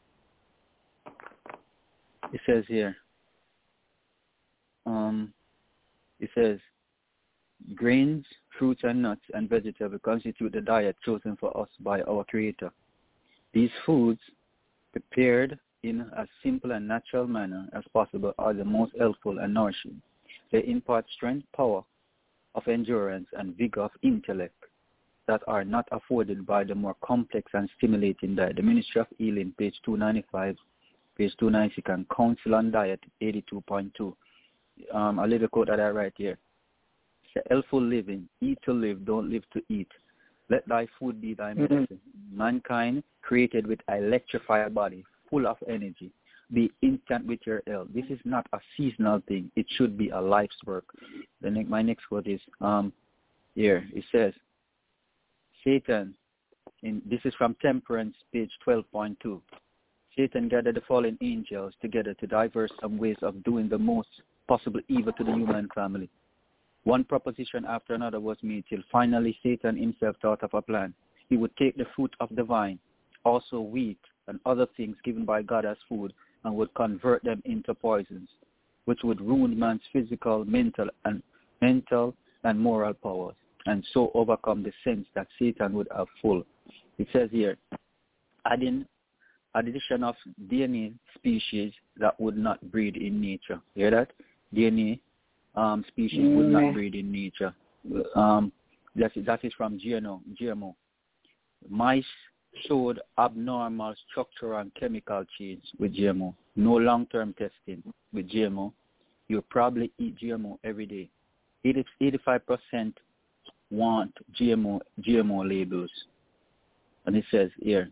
it says here, um, it says, grains, fruits, and nuts and vegetables constitute the diet chosen for us by our Creator. These foods, prepared in as simple and natural manner as possible, are the most helpful and nourishing. They impart strength, power of endurance, and vigor of intellect that are not afforded by the more complex and stimulating diet. The Ministry of Healing, page two ninety-five, page two ninety-six, and Council on Diet, eighty-two point two. Um, a little quote that I write here. It's a healthful living. Eat to live, don't live to eat. Let thy food be thy medicine. Mm-hmm. Mankind created with an electrified body, full of energy. Be instant with your health. This is not a seasonal thing. It should be a life's work. The next, my next quote is um, here. It says, Satan, in, this is from Temperance, page twelve point two. Satan gathered the fallen angels together to diverse some ways of doing the most possible evil to the human family. One proposition after another was made till finally Satan himself thought of a plan. He would take the fruit of the vine, also wheat and other things given by God as food, and would convert them into poisons, which would ruin man's physical, mental, and mental and moral powers, and so overcome the sense that Satan would have full. It says here, adding addition of D N A species that would not breed in nature. Hear that? D N A um, species mm. would not breed in nature. Um, that, is, that is from G M O. G M O. Mice showed abnormal structural and chemical change with G M O. No long-term testing with G M O. You'll probably eat G M O every day. eighty, eighty-five percent want G M O, G M O labels. And it says here,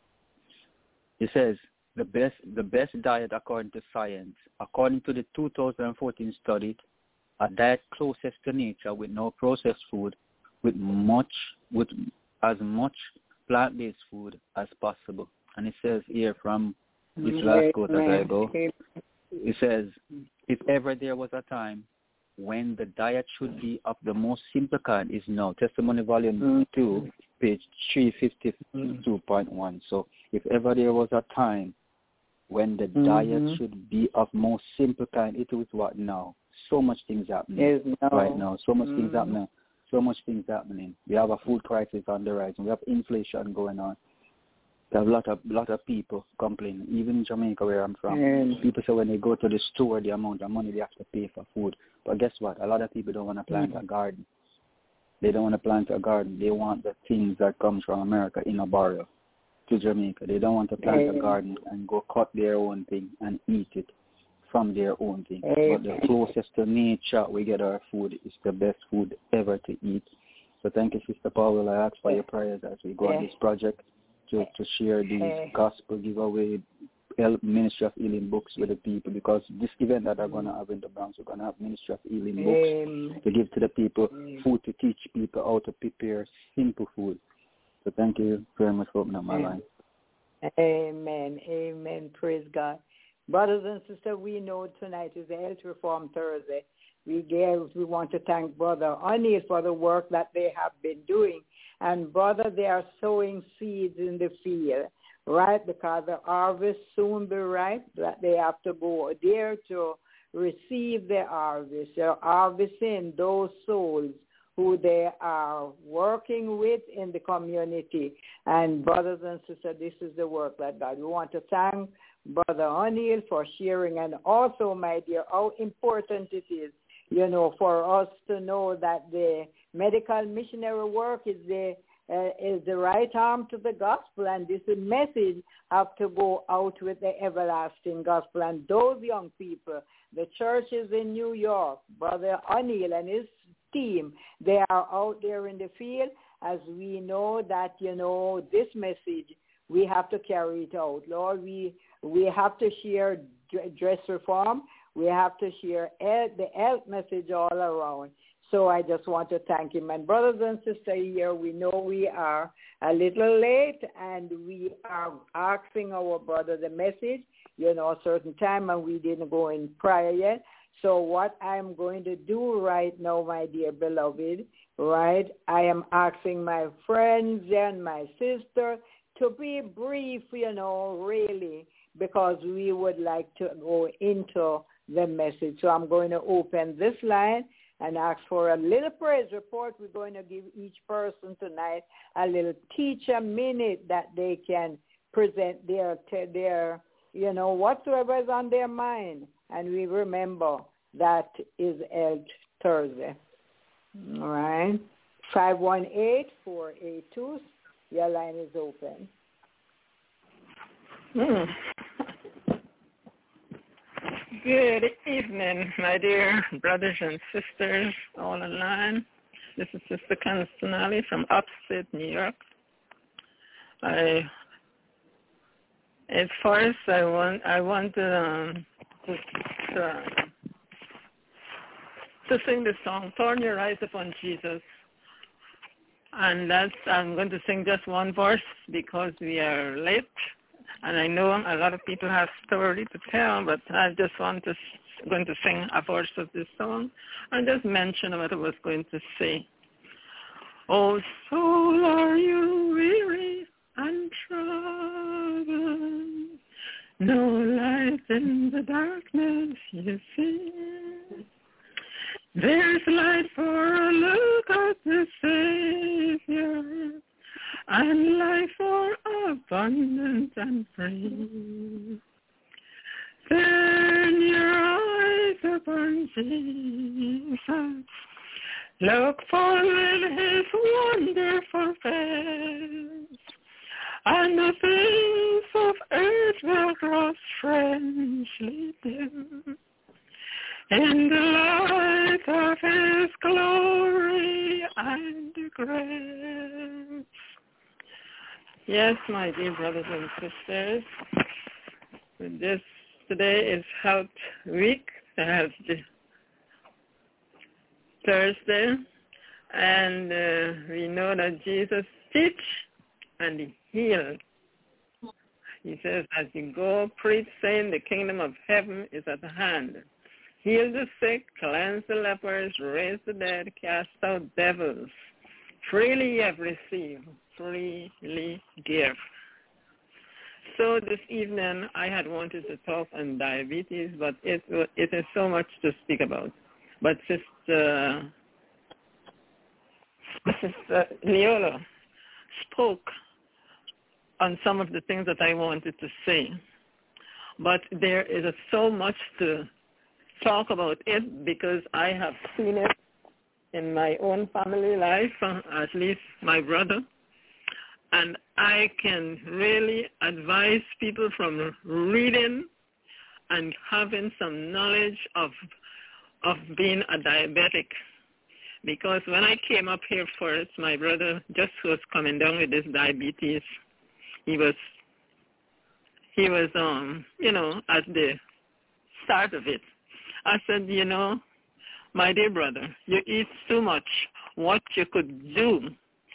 it says the best the best diet according to science, according to the two thousand fourteen study, a diet closest to nature with no processed food, with much with as much plant-based food as possible. And it says here from this last quote as I go, it says, if ever there was a time when the diet should be of the most simple kind, is now. Testimony volume mm-hmm. two, page three fifty-two point one. Mm-hmm. So if ever there was a time when the mm-hmm. diet should be of most simple kind, it is what now? So much things happening no. right now. So much mm-hmm. things happening. So much things happening. We have a food crisis on the rise. We have inflation going on. We have a lot of lot of people complaining. Even in Jamaica, where I'm from, mm. people say when they go to the store, the amount of money they have to pay for food. But guess what? A lot of people don't want to plant mm. a garden. They don't want to plant a garden. They want the things that comes from America in a barrel to Jamaica. They don't want to plant mm. a garden and go cut their own thing and eat it from their own thing. Mm. But the closest to nature we get our food is the best food ever to eat. So thank you, Sister Paula. I ask for your prayers as we go on this project to, to share these gospel giveaway, help Ministry of Healing books with the people, because this event that they're going to have in the Bronx, we're going to have Ministry of Healing books um, to give to the people, food to teach people how to prepare simple food. So thank you very much for opening up my line.
Amen. Amen. Praise God. Brothers and sisters, we know tonight is the Health Reform Thursday. We gave, we want to thank Brother O'Neill for the work that they have been doing. And brother, they are sowing seeds in the field, right? Because the harvest soon be ripe, that they have to go there to receive the harvest. They're harvesting those souls who they are working with in the community. And brothers and sisters, this is the work that God. We want to thank Brother O'Neill for sharing, and also, my dear, how important it is, you know, for us to know that the medical missionary work is the uh, is the right arm to the gospel, and this message have to go out with the everlasting gospel. And those young people, the churches in New York, Brother O'Neill and his team, they are out there in the field, as we know that, you know, this message, we have to carry it out. Lord, we we have to share dress reform. We have to share the health message all around. So I just want to thank him. And brothers and sisters here, we know we are a little late, and we are asking our brother the message, you know, a certain time, and we didn't go in prayer yet. So what I'm going to do right now, my dear beloved, right, I am asking my friends and my sister to be brief, you know, really, because we would like to go into the message. So I'm going to open this line and ask for a little praise report. We're going to give each person tonight a little teacher minute that they can present their, their, you know, whatsoever is on their mind. And we remember that is Ed Thursday. All right. five one eight, four eight two, your line is open.
Hmm. Good evening, my dear brothers and sisters all online. This is Sister Constanali from upstate New York. I, at first, I want I want to um, to, to, to sing the song "Turn Your Eyes Upon Jesus," and that's I'm going to sing just one verse because we are late. And I know a lot of people have story to tell, but I just want to going to sing a verse of this song and just mention what I was going to say. Oh, soul, are you weary and troubled? No light in the darkness you see. There's light for a look at the Savior, and life for abundant and free. Turn your eyes upon Jesus. Look full in his wonderful face, and the things of earth will grow strangely dim in the light of his glory and grace. Yes, my dear brothers and sisters, this today is Health Week, Health Thursday, and uh, we know that Jesus teach and he healed. He says, as you go, preach, saying the kingdom of heaven is at hand. Heal the sick, cleanse the lepers, raise the dead, cast out devils. Freely you have received, freely give. So this evening I had wanted to talk on diabetes, but it it is so much to speak about. But Sister, Sister Leola spoke on some of the things that I wanted to say. But there is so much to talk about it because I have seen it in my own family life, uh, at least my brother. And I can really advise people from reading and having some knowledge of of being a diabetic. Because when I came up here first, my brother just was coming down with this diabetes. He was, he was, um, you know, at the start of it. I said, you know, my dear brother, you eat too much. What you could do,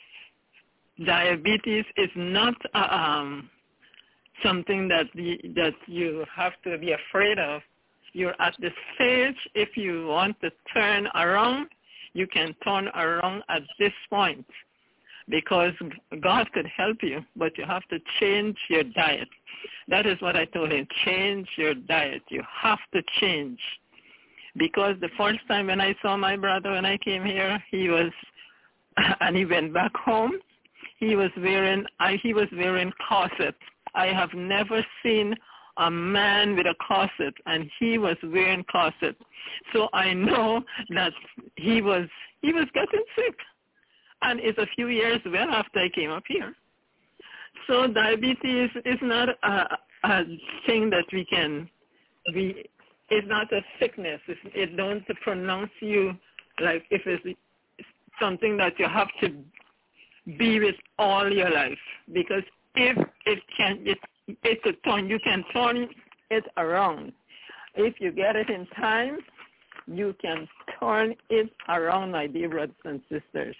diabetes is not uh, um, something that the, that you have to be afraid of. You're at the stage, if you want to turn around, you can turn around at this point because God could help you, but you have to change your diet. That is what I told him, change your diet. You have to change. Because the first time when I saw my brother when I came here, he was, and he went back home, he was wearing, I, he was wearing corset. I have never seen a man with a corset, and he was wearing corset. So I know that he was, he was getting sick. And it's a few years well after I came up here. So diabetes is not a, a thing that we can, we, it's not a sickness. It's, it don't pronounce you like if it's something that you have to be with all your life. Because if it can, it, it could turn, you can turn it around. If you get it in time, you can turn it around, my dear brothers and sisters.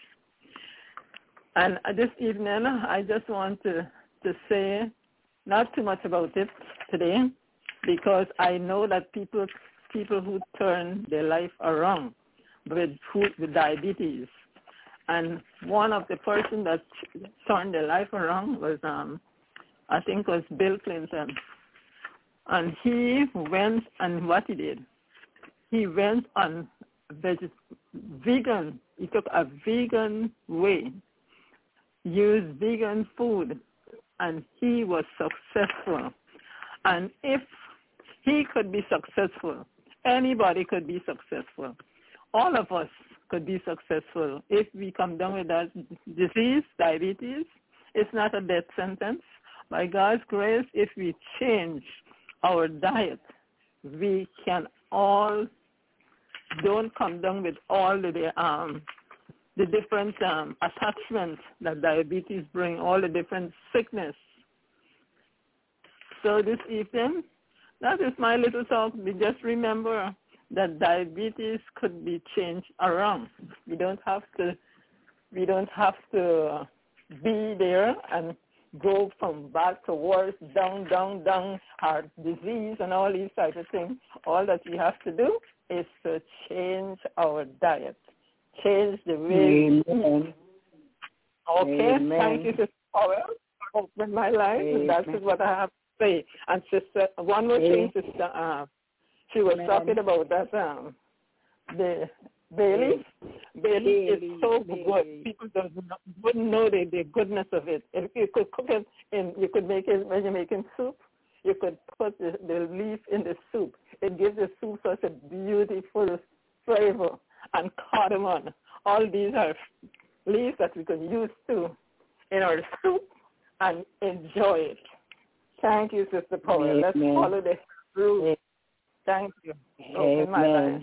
And this evening, I just want to, to say not too much about it today, because I know that people people who turn their life around with, food, with diabetes. And one of the person that turned their life around was um, I think it was Bill Clinton. And he went, and what he did, he went on veg- vegan, he took a vegan way, used vegan food, and he was successful. And if he could be successful, anybody could be successful. All of us could be successful if we come down with that disease, diabetes. It's not a death sentence. By God's grace, if we change our diet, we can all don't come down with all the um, the different um, attachments that diabetes bring, all the different sickness. So this evening, that is my little talk. We just remember that diabetes could be changed around. We don't have to. We don't have to be there and go from bad to worse, down, down, down, heart disease and all these types of things. All that we have to do is to change our diet, change the way we eat. Okay,
Amen.
Thank you, Sister Powell, for opening my life, and that is what I have to say. And Sister, one more thing, Sister, uh, she was Amen. talking about that, um, the Bailey. Bailey is so Bailey. good. People don't know, wouldn't know the, the goodness of it. If you could cook it, in, you could make it when you're making soup. You could put the, the leaf in the soup. It gives the soup such a beautiful flavor. And cardamom. All these are leaves that we can use too in our soup and enjoy it. Thank you, Sister Paula. Let's follow the rules. Thank you. Open my life.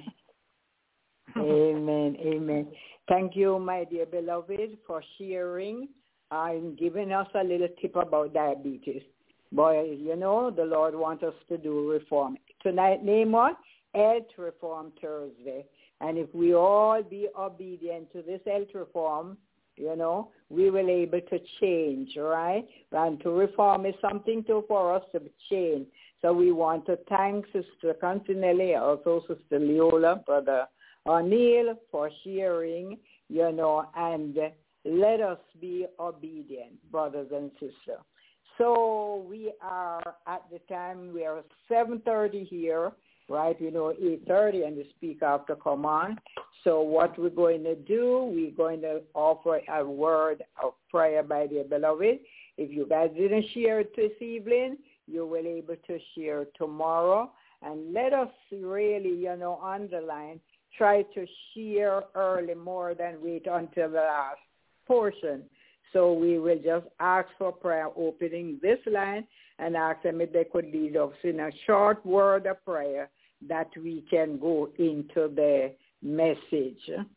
Amen, amen. Thank you, my dear beloved, for sharing and giving us a little tip about diabetes. Boy, you know, the Lord wants us to do reform. Tonight, name what? Health Reform Thursday. And if we all be obedient to this health reform, you know, we will be able to change, right? And to reform is something to for us to change. So we want to thank Sister Continelli, also Sister Leola, Brother O'Neill, for sharing, you know, and let us be obedient, brothers and sisters. So we are at the time, we are seven thirty here, right? You know, eight thirty, and the speaker have to come on. So what we're going to do, we're going to offer a word of prayer by the beloved. If you guys didn't share it this evening, you will be able to share tomorrow. And let us really, you know, underline, try to share early more than wait until the last portion. So we will just ask for prayer, opening this line, and ask them if they could lead us in a short word of prayer that we can go into the message.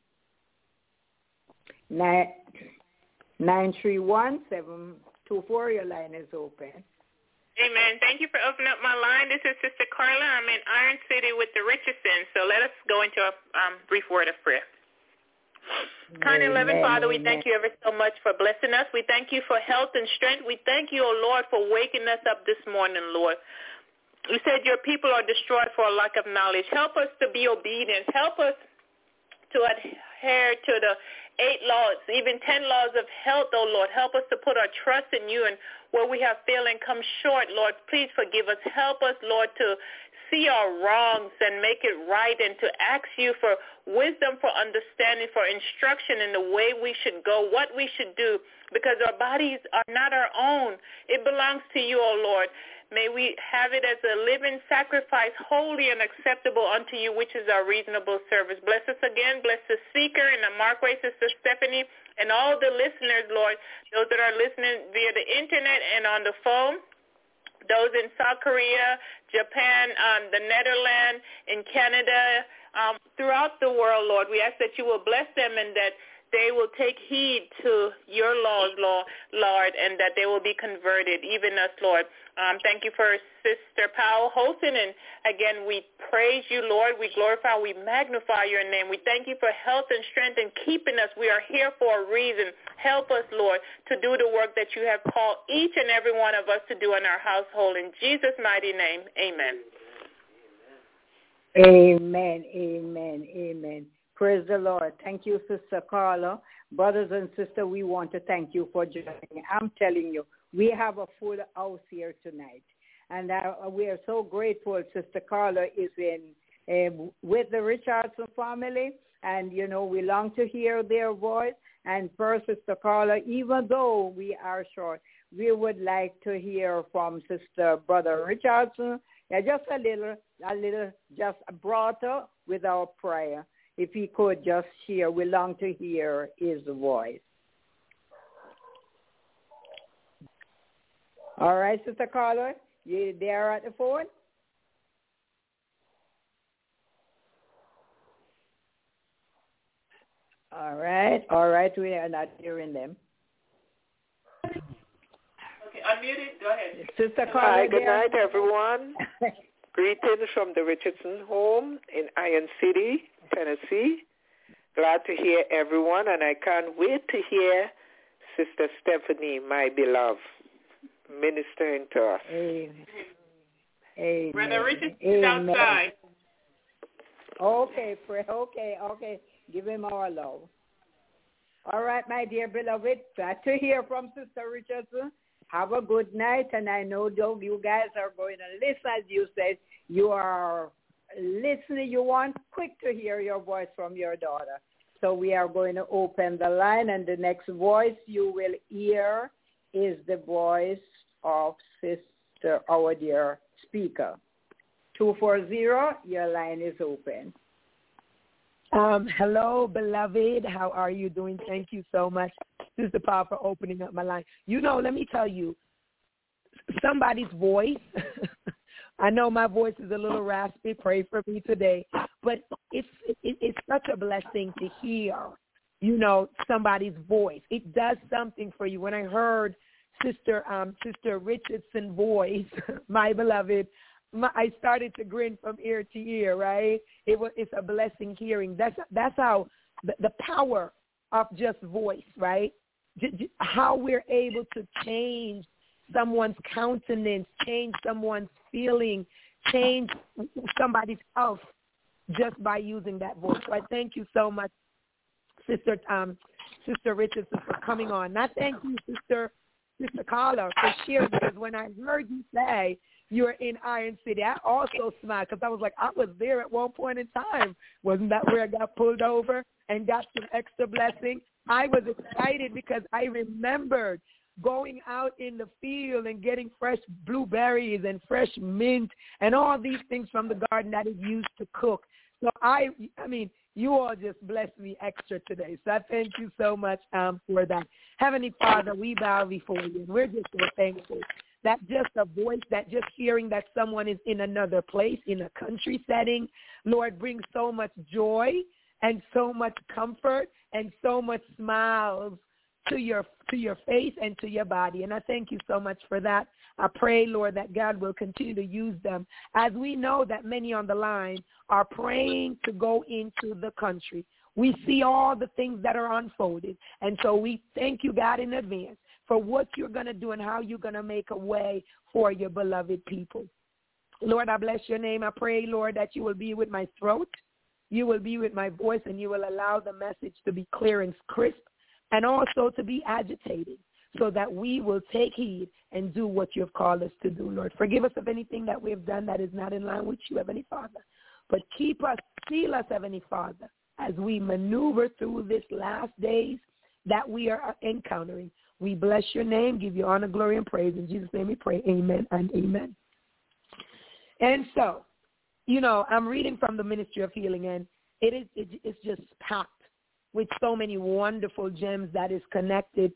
Nine, nine three one, seven two four, your line is open.
Amen. Thank you for opening up my line. This is Sister Carla. I'm in Iron City with the Richardsons. So let us go into a um, brief word of prayer. Kind and loving Father, we thank you ever so much for blessing us. We thank you for health and strength. We thank you, O Lord, for waking us up this morning, Lord. You said your people are destroyed for a lack of knowledge. Help us to be obedient. Help us to adhere to the eight laws, even ten laws of health, oh Lord. Help us to put our trust in you, and where we have failed and come short, Lord, please forgive us. Help us, Lord, to see our wrongs and make it right, and to ask you for wisdom, for understanding, for instruction in the way we should go, what we should do, because our bodies are not our own. It belongs to you, oh Lord. May we have it as a living sacrifice, holy and acceptable unto you, which is our reasonable service. Bless us again. Bless the speaker and the Markway, Sister Stephanie, and all the listeners, Lord, those that are listening via the internet and on the phone, those in South Korea, Japan, um, the Netherlands, in Canada, um, throughout the world, Lord. We ask that you will bless them and that they will take heed to your laws, Lord, and that they will be converted, even us, Lord. Um, thank you for Sister Powell Holton, and again, we praise you, Lord. We glorify, we magnify your name. We thank you for health and strength and keeping us. We are here for a reason. Help us, Lord, to do the work that you have called each and every one of us to do in our household. In Jesus' mighty name, amen.
Amen, amen, amen. Praise the Lord. Thank you, Sister Carla. Brothers and sisters, we want to thank you for joining. I'm telling you, we have a full house here tonight. And uh, we are so grateful Sister Carla is in uh, with the Richardson family. And, you know, we long to hear their voice. And first, Sister Carla, even though we are short, we would like to hear from Sister Brother Richardson. Yeah, just a little, a little, just brought up with our prayer. If he could just share, we long to hear his voice. All right, Sister Carla, you there at the phone? All right, all right, we are not hearing them.
Okay, unmuted, go ahead.
Sister Carla,
Hi, good
there?
night, everyone. Greetings from the Richardson home in Iron City, Tennessee. Glad to hear everyone, and I can't wait to hear Sister Stephanie, my beloved, ministering to us.
Amen. Amen.
Brother Richardson is
Amen.
outside.
Okay, pray. Okay, okay. Give him our love. All right, my dear beloved. Glad to hear from Sister Richardson. Have a good night, and I know, Doug, you guys are going to listen, as you said. You are listening. You want quick to hear your voice from your daughter. So we are going to open the line, and the next voice you will hear is the voice of Sister, our dear speaker. two four zero, your line is open.
Um, hello, beloved. How are you doing? Thank you so much, Sister Paul, for opening up my line. You know, let me tell you, somebody's voice, I know my voice is a little raspy. Pray for me today. But it's, it, it's such a blessing to hear, you know, somebody's voice. It does something for you. When I heard Sister um, Sister Richardson's voice, my beloved, My, I started to grin from ear to ear, right? It was, it's a blessing hearing. That's that's how the, the power of just voice, right? J- j- how we're able to change someone's countenance, change someone's feeling, change somebody's health just by using that voice. So I thank you so much, Sister um, Sister Richardson, for coming on. And I thank you, Sister Sister Carla, for sharing, because when I heard you say you're in Iron City, I also smiled, because I was like, I was there at one point in time. Wasn't that where I got pulled over and got some extra blessing? I was excited because I remembered going out in the field and getting fresh blueberries and fresh mint and all these things from the garden that is used to cook. So I, I mean, you all just blessed me extra today. So I thank you so much um, for that. Heavenly Father, we bow before you, and we're just so thankful that just a voice, that just hearing that someone is in another place, in a country setting, Lord, brings so much joy and so much comfort and so much smiles to your to your face and to your body. And I thank you so much for that. I pray, Lord, that God will continue to use them, as we know that many on the line are praying to go into the country. We see all the things that are unfolded. And so we thank you, God, in advance for what you're going to do and how you're going to make a way for your beloved people. Lord, I bless your name. I pray, Lord, that you will be with my throat, you will be with my voice, and you will allow the message to be clear and crisp, and also to be agitated, so that we will take heed and do what you have called us to do, Lord. Forgive us of anything that we have done that is not in line with you, Heavenly Father. But keep us, seal us, Heavenly Father, as we maneuver through this last days that we are encountering. We bless your name, give you honor, glory, and praise. In Jesus' name we pray, amen and amen. And so, you know, I'm reading from the Ministry of Healing, and it is it, it's just packed with so many wonderful gems that is connected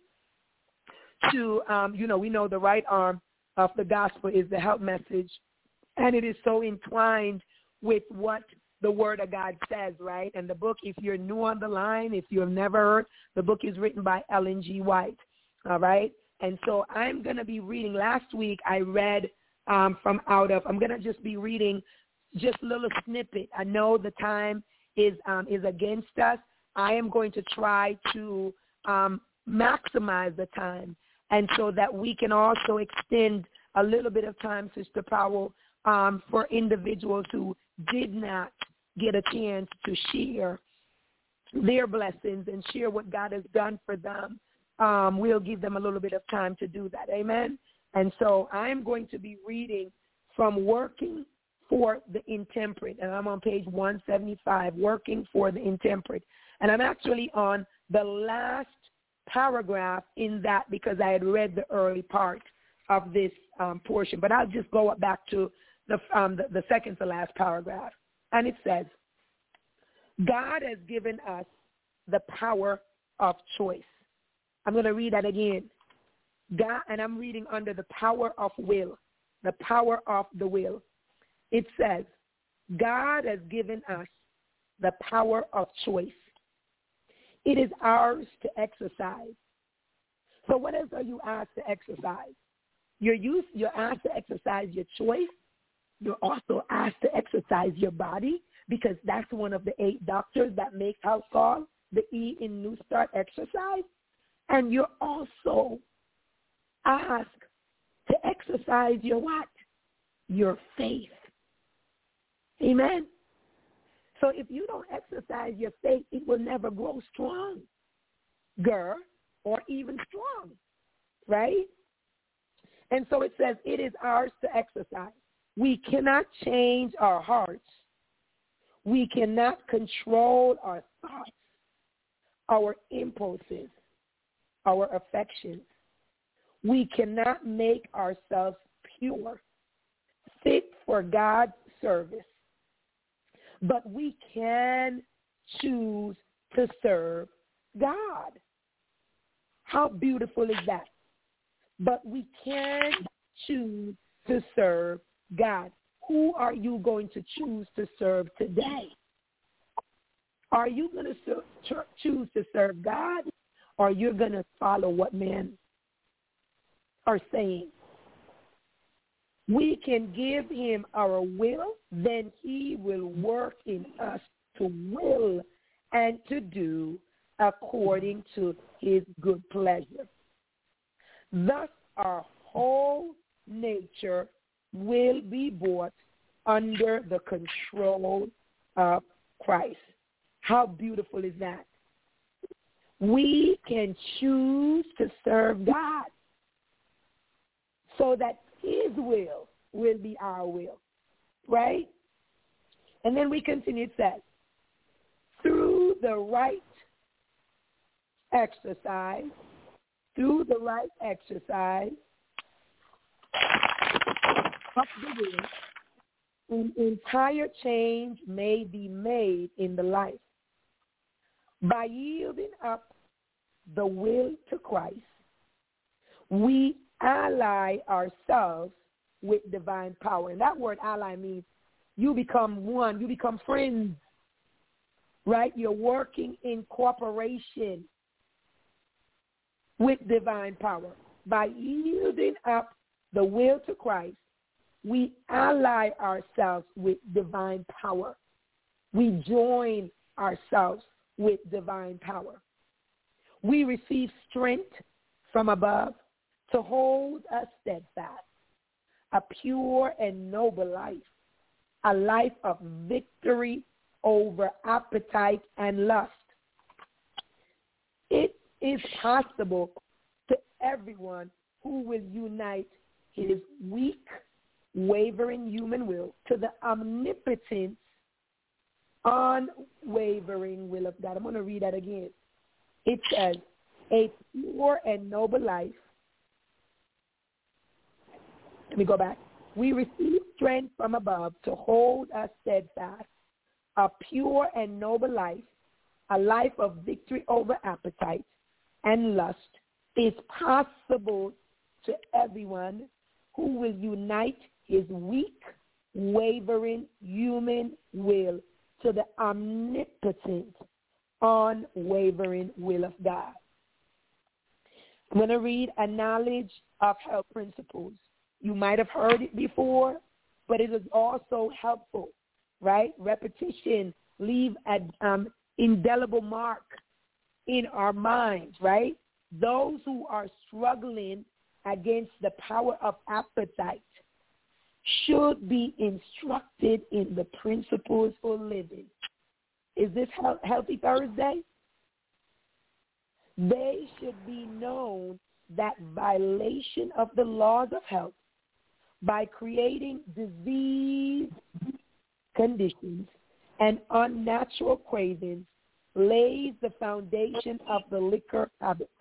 to, um, you know, we know the right arm of the gospel is the help message, and it is so entwined with what the Word of God says, right? And the book, if you're new on the line, if you have never heard, the book is written by Ellen G. White, all right? And so I'm going to be reading. Last week I read um, from out of, I'm going to just be reading just a little snippet. I know the time is um, is against us. I am going to try to um, maximize the time, and so that we can also extend a little bit of time, Sister Powell, um, for individuals who did not get a chance to share their blessings and share what God has done for them um, we'll give them a little bit of time to do that. Amen? And so I'm going to be reading from Working for the Intemperate, and I'm on page one seventy-five, Working for the Intemperate. And I'm actually on the last paragraph in that because I had read the early part of this um, portion. But I'll just go back to the, um, the, the second to last paragraph. And it says, God has given us the power of choice. I'm going to read that again. God, and I'm reading under the power of will, the power of the will. It says, God has given us the power of choice. It is ours to exercise. So what else are you asked to exercise? You're, used, you're asked to exercise your choice. You're also asked to exercise your body because that's one of the eight doctors that make house call, the E in New Start exercise. And you're also asked to exercise your what? Your faith. Amen? So if you don't exercise your faith, it will never grow strong, girl, or even strong, right? And so it says it is ours to exercise. We cannot change our hearts. We cannot control our thoughts, our impulses, our affections. We cannot make ourselves pure, fit for God's service. But we can choose to serve God. How beautiful is that? But we can choose to serve God. Who are you going to choose to serve today? Are you going to choose to serve God, or you're going to follow what men are saying? We can give him our will, then he will work in us to will and to do according to his good pleasure. Thus, our whole nature will be brought under the control of Christ. How beautiful is that? We can choose to serve God so that his will will be our will, right? And then we continue, it says, through the right exercise, through the right exercise of the will, an entire change may be made in the life. By yielding up the will to Christ, we ally ourselves with divine power. And that word ally means you become one, you become friends, right? You're working in cooperation with divine power. By yielding up the will to Christ, we ally ourselves with divine power. We join ourselves with divine power. We receive strength from above to hold us steadfast, a pure and noble life, a life of victory over appetite and lust. It is possible to everyone who will unite his weak, wavering human will to the omnipotent, unwavering will of God. I'm going to read that again. It says, a pure and noble life. Let me go back. We receive strength from above to hold us steadfast, a pure and noble life, a life of victory over appetite and lust is possible to everyone who will unite his weak, wavering human will to the omnipotent, unwavering will of God. I'm going to read a knowledge of health principles. You might have heard it before, but it is also helpful, right? Repetition leave an um, indelible mark in our minds, right? Those who are struggling against the power of appetite should be instructed in the principles for living. Is this Healthy Thursday? they should be known that violation of the laws of health by creating disease conditions and unnatural cravings lays the foundation of the liquor habit.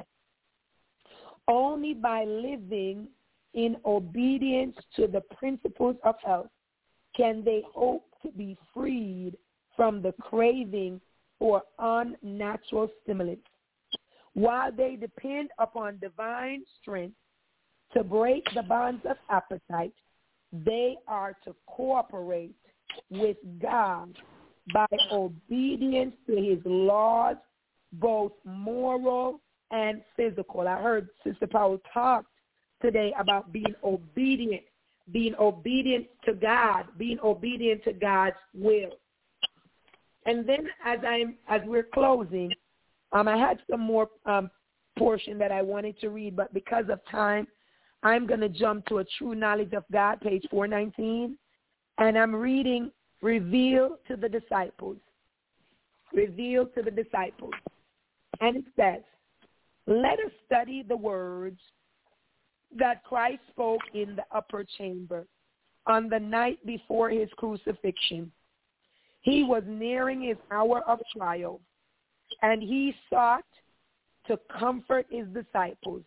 Only by living in obedience to the principles of health can they hope to be freed from the craving for unnatural stimulants. While they depend upon divine strength to break the bonds of appetite, they are to cooperate with God by obedience to his laws, both moral and physical. I heard Sister Powell talk today about being obedient, being obedient to God, being obedient to God's will. And then as I'm as we're closing, um, I had some more um, portion that I wanted to read, but because of time, I'm going to jump to a true knowledge of God, page four nineteen, and I'm reading Reveal to the Disciples. Reveal to the Disciples. And it says, let us study the words that Christ spoke in the upper chamber on the night before his crucifixion. He was nearing his hour of trial, and he sought to comfort his disciples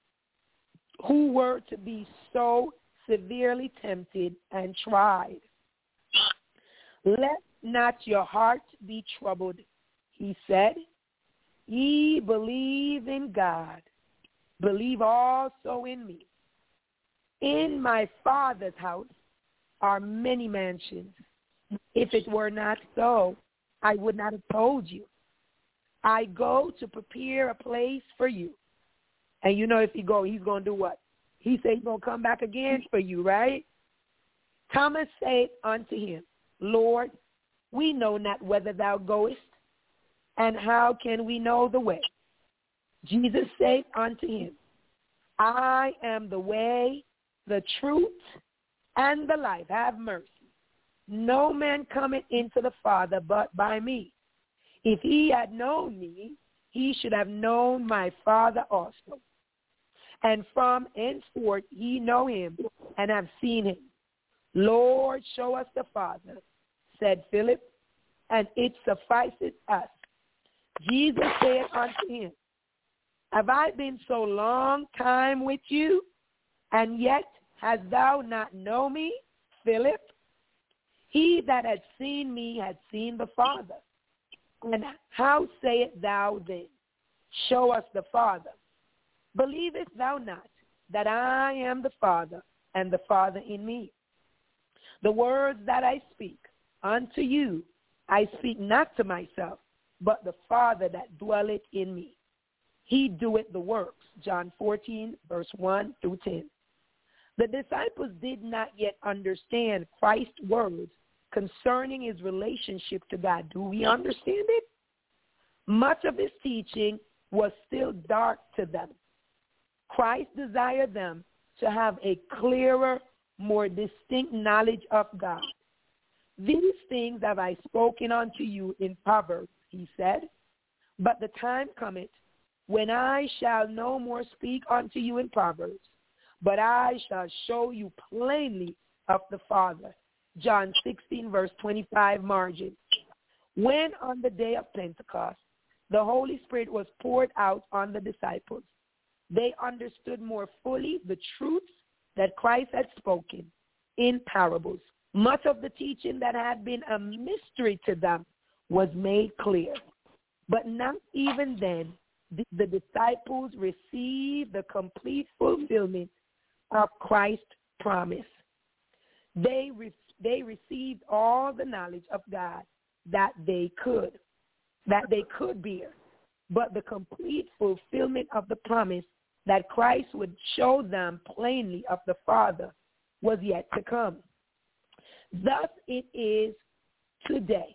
who were to be so severely tempted and tried. Let not your heart be troubled, he said. Ye believe in God, believe also in me. In my Father's house are many mansions. If it were not so, I would not have told you. I go to prepare a place for you. And you know if he go, he's going to do what? He said he's going to come back again for you, right? Thomas said unto him, Lord, we know not whither thou goest, and how can we know the way? Jesus said unto him, I am the way, the truth, and the life. Have mercy. No man cometh into the Father but by me. If he had known me, he should have known my Father also. And from henceforth ye know him and have seen him. Lord, show us the Father, said Philip, and it sufficeth us. Jesus said unto him, have I been so long time with you, and yet hast thou not known me, Philip? He that hath seen me hath seen the Father. And how sayest thou then, show us the Father? Believest thou not that I am the Father, and the Father in me? The words that I speak unto you, I speak not to myself, but the Father that dwelleth in me. He doeth the works. John fourteen, verse one through ten. The disciples did not yet understand Christ's words concerning his relationship to God. Do we understand it? Much of his teaching was still dark to them. Christ desired them to have a clearer, more distinct knowledge of God. These things have I spoken unto you in Proverbs, he said, but the time cometh when I shall no more speak unto you in Proverbs, but I shall show you plainly of the Father. John sixteen, verse twenty-five, margin. When on the day of Pentecost, the Holy Spirit was poured out on the disciples, they understood more fully the truths that Christ had spoken in parables. Much of the teaching that had been a mystery to them was made clear. But not even then did the disciples receive the complete fulfillment of Christ's promise. They re- they received all the knowledge of God that they could, that they could bear. But the complete fulfillment of the promise that Christ would show them plainly of the Father was yet to come. Thus it is today.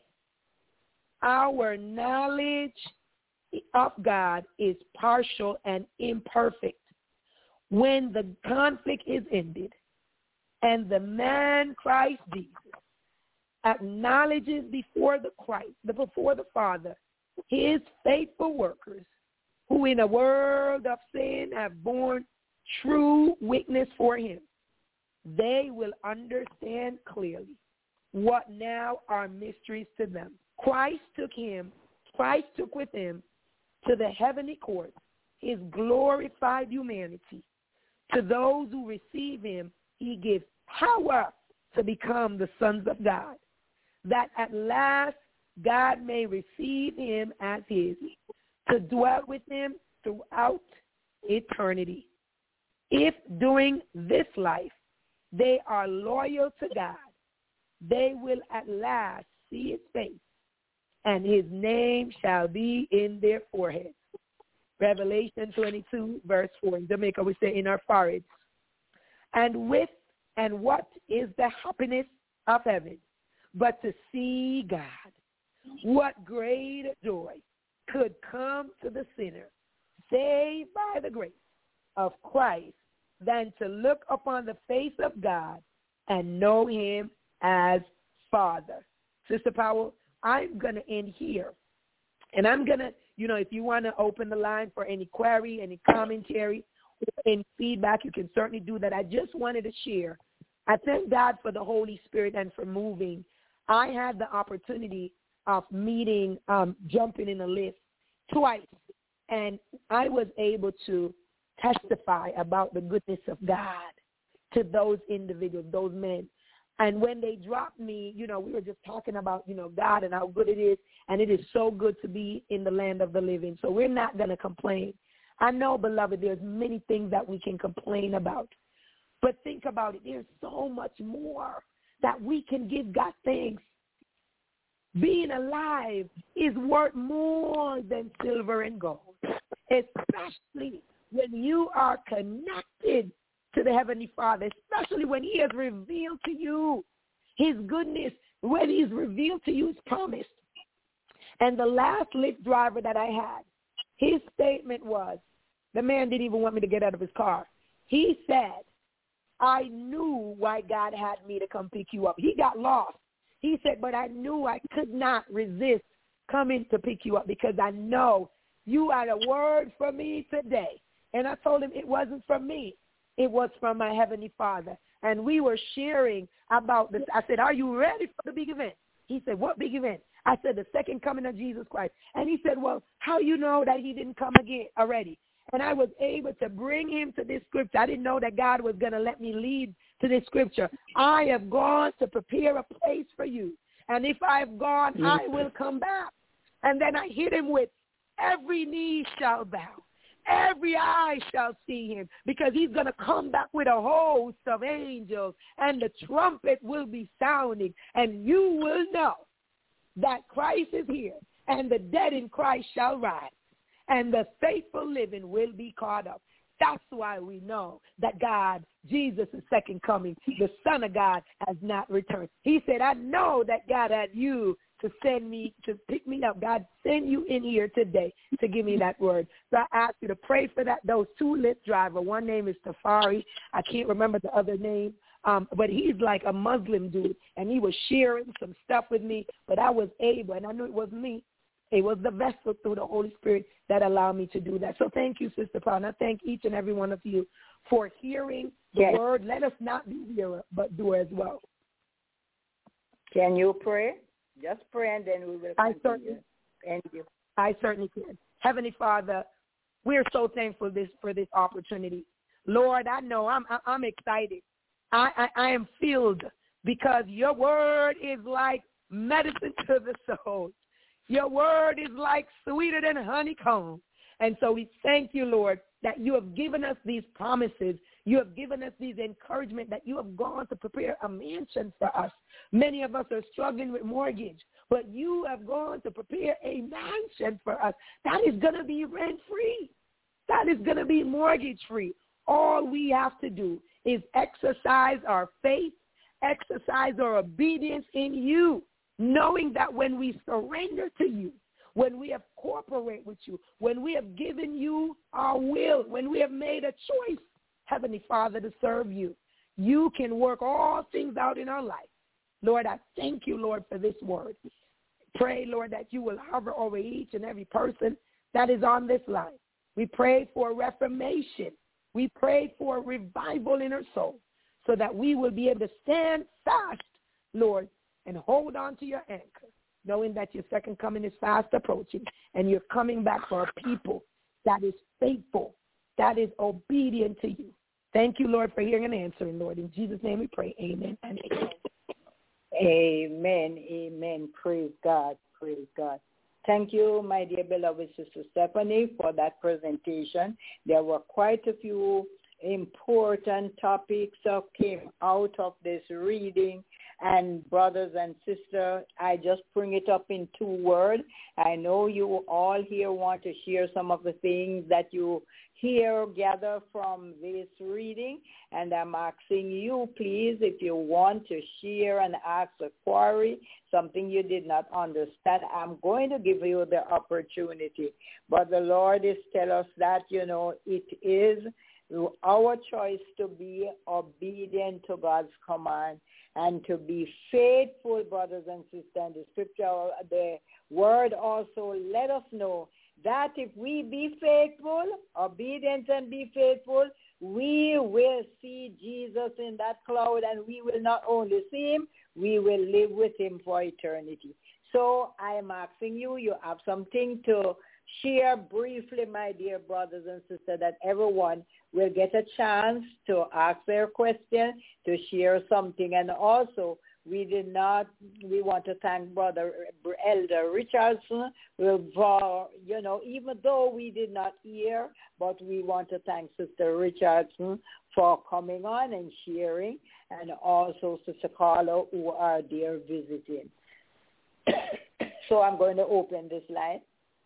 Our knowledge of God is partial and imperfect. When the conflict is ended and the man Christ Jesus acknowledges before the Christ, before the Father, his faithful workers, who in a world of sin have borne true witness for him. They will understand clearly what now are mysteries to them. Christ took him, Christ took with him to the heavenly court his glorified humanity. To those who receive him, he gives power to become the sons of God, that at last God may receive him as his, to dwell with him throughout eternity. If during this life they are loyal to God, they will at last see his face, and his name shall be in their foreheads. Revelation twenty-two, verse four. In Jamaica, we say in our foreheads. And with and what is the happiness of heaven but to see God? What great joy could come to the sinner saved by the grace of Christ than to look upon the face of God and know him as Father. Sister Powell, I'm going to end here. And I'm going to, you know, if you want to open the line for any query, any commentary, any feedback, you can certainly do that. I just wanted to share. I thank God for the Holy Spirit and for moving. I had the opportunity of meeting, um, jumping in a lift twice, and I was able to testify about the goodness of God to those individuals, those men. And when they dropped me, you know, we were just talking about, you know, God and how good it is, and it is so good to be in the land of the living. So we're not going to complain. I know, beloved, there's many things that we can complain about. But think about it. There's so much more that we can give God thanks. Being alive is worth more than silver and gold, especially when you are connected to the Heavenly Father, especially when he has revealed to you his goodness, when he's revealed to you his promise. And the last Lyft driver that I had, his statement was, the man didn't even want me to get out of his car. He said, I knew why God had me to come pick you up. He got lost. He said, but I knew I could not resist coming to pick you up because I know you had a word for me today. And I told him it wasn't from me. It was from my Heavenly Father. And we were sharing about this. I said, are you ready for the big event? He said, what big event? I said, the second coming of Jesus Christ. And he said, well, how you know that he didn't come again already? And I was able to bring him to this scripture. I didn't know that God was going to let me lead to this scripture. I have gone to prepare a place for you. And if I've gone, I will come back. And then I hit him with, every knee shall bow. Every eye shall see him, because he's going to come back with a host of angels, and the trumpet will be sounding, and you will know that Christ is here, and the dead in Christ shall rise, and the faithful living will be caught up. That's why we know that God, Jesus' second coming, the Son of God, has not returned. He said, I know that God had you to send me, to pick me up. God, send you in here today to give me that word. So I ask you to pray for that. Those two Lyft driver, one name is Tafari. I can't remember the other name, um, but he's like a Muslim dude, and he was sharing some stuff with me, but I was able, and I knew it was me. It was the vessel through the Holy Spirit that allowed me to do that. So thank you, Sister Paul, and I thank each and every one of you for hearing the yes. word. Let us not be hearer, but doer as well.
Can you pray? Just pray, and then we will continue.
I certainly,
Thank you.
I certainly can. Heavenly Father, we're so thankful this for this opportunity. Lord, I know I'm I'm excited. I, I, I am filled because your word is like medicine to the soul. Your word is like sweeter than honeycomb. And so we thank you, Lord, that you have given us these promises. You have given us these encouragement that you have gone to prepare a mansion for us. Many of us are struggling with mortgage, but you have gone to prepare a mansion for us. That is going to be rent-free. That is going to be mortgage-free. All we have to do is exercise our faith, exercise our obedience in you, knowing that when we surrender to you, when we have cooperated with you, when we have given you our will, when we have made a choice, Heavenly Father, to serve you, you can work all things out in our life. Lord, I thank you, Lord, for this word. Pray, Lord, that you will hover over each and every person that is on this line. We prayed for reformation. We prayed for revival in her soul so that we will be able to stand fast, Lord, and hold on to your anchor, knowing that your second coming is fast approaching and you're coming back for a people that is faithful, that is obedient to you. Thank you, Lord, for hearing and answering, Lord. In Jesus' name we pray. Amen and amen.
Amen. Amen. Praise God. Praise God. Thank you, my dear beloved Sister Stephanie, for that presentation. There were quite a few important topics that came out of this reading. And brothers and sisters, I just bring it up in two words. I know you all here want to share some of the things that you hear, gather from this reading. And I'm asking you, please, if you want to share and ask a query, something you did not understand, I'm going to give you the opportunity. But the Lord is telling us that, you know, it is our choice to be obedient to God's command and to be faithful, brothers and sisters. And the scripture, the word also let us know that if we be faithful, obedient and be faithful, we will see Jesus in that cloud, and we will not only see him, we will live with him for eternity. So I am asking you, you have something to share briefly, my dear brothers and sisters, that everyone will get a chance to ask their question, to share something. And also, we did not, we want to thank Brother Elder Richardson for, you know, even though we did not hear, but we want to thank Sister Richardson for coming on and sharing, and also Sister Carla, who are there visiting. So I'm going to open this line.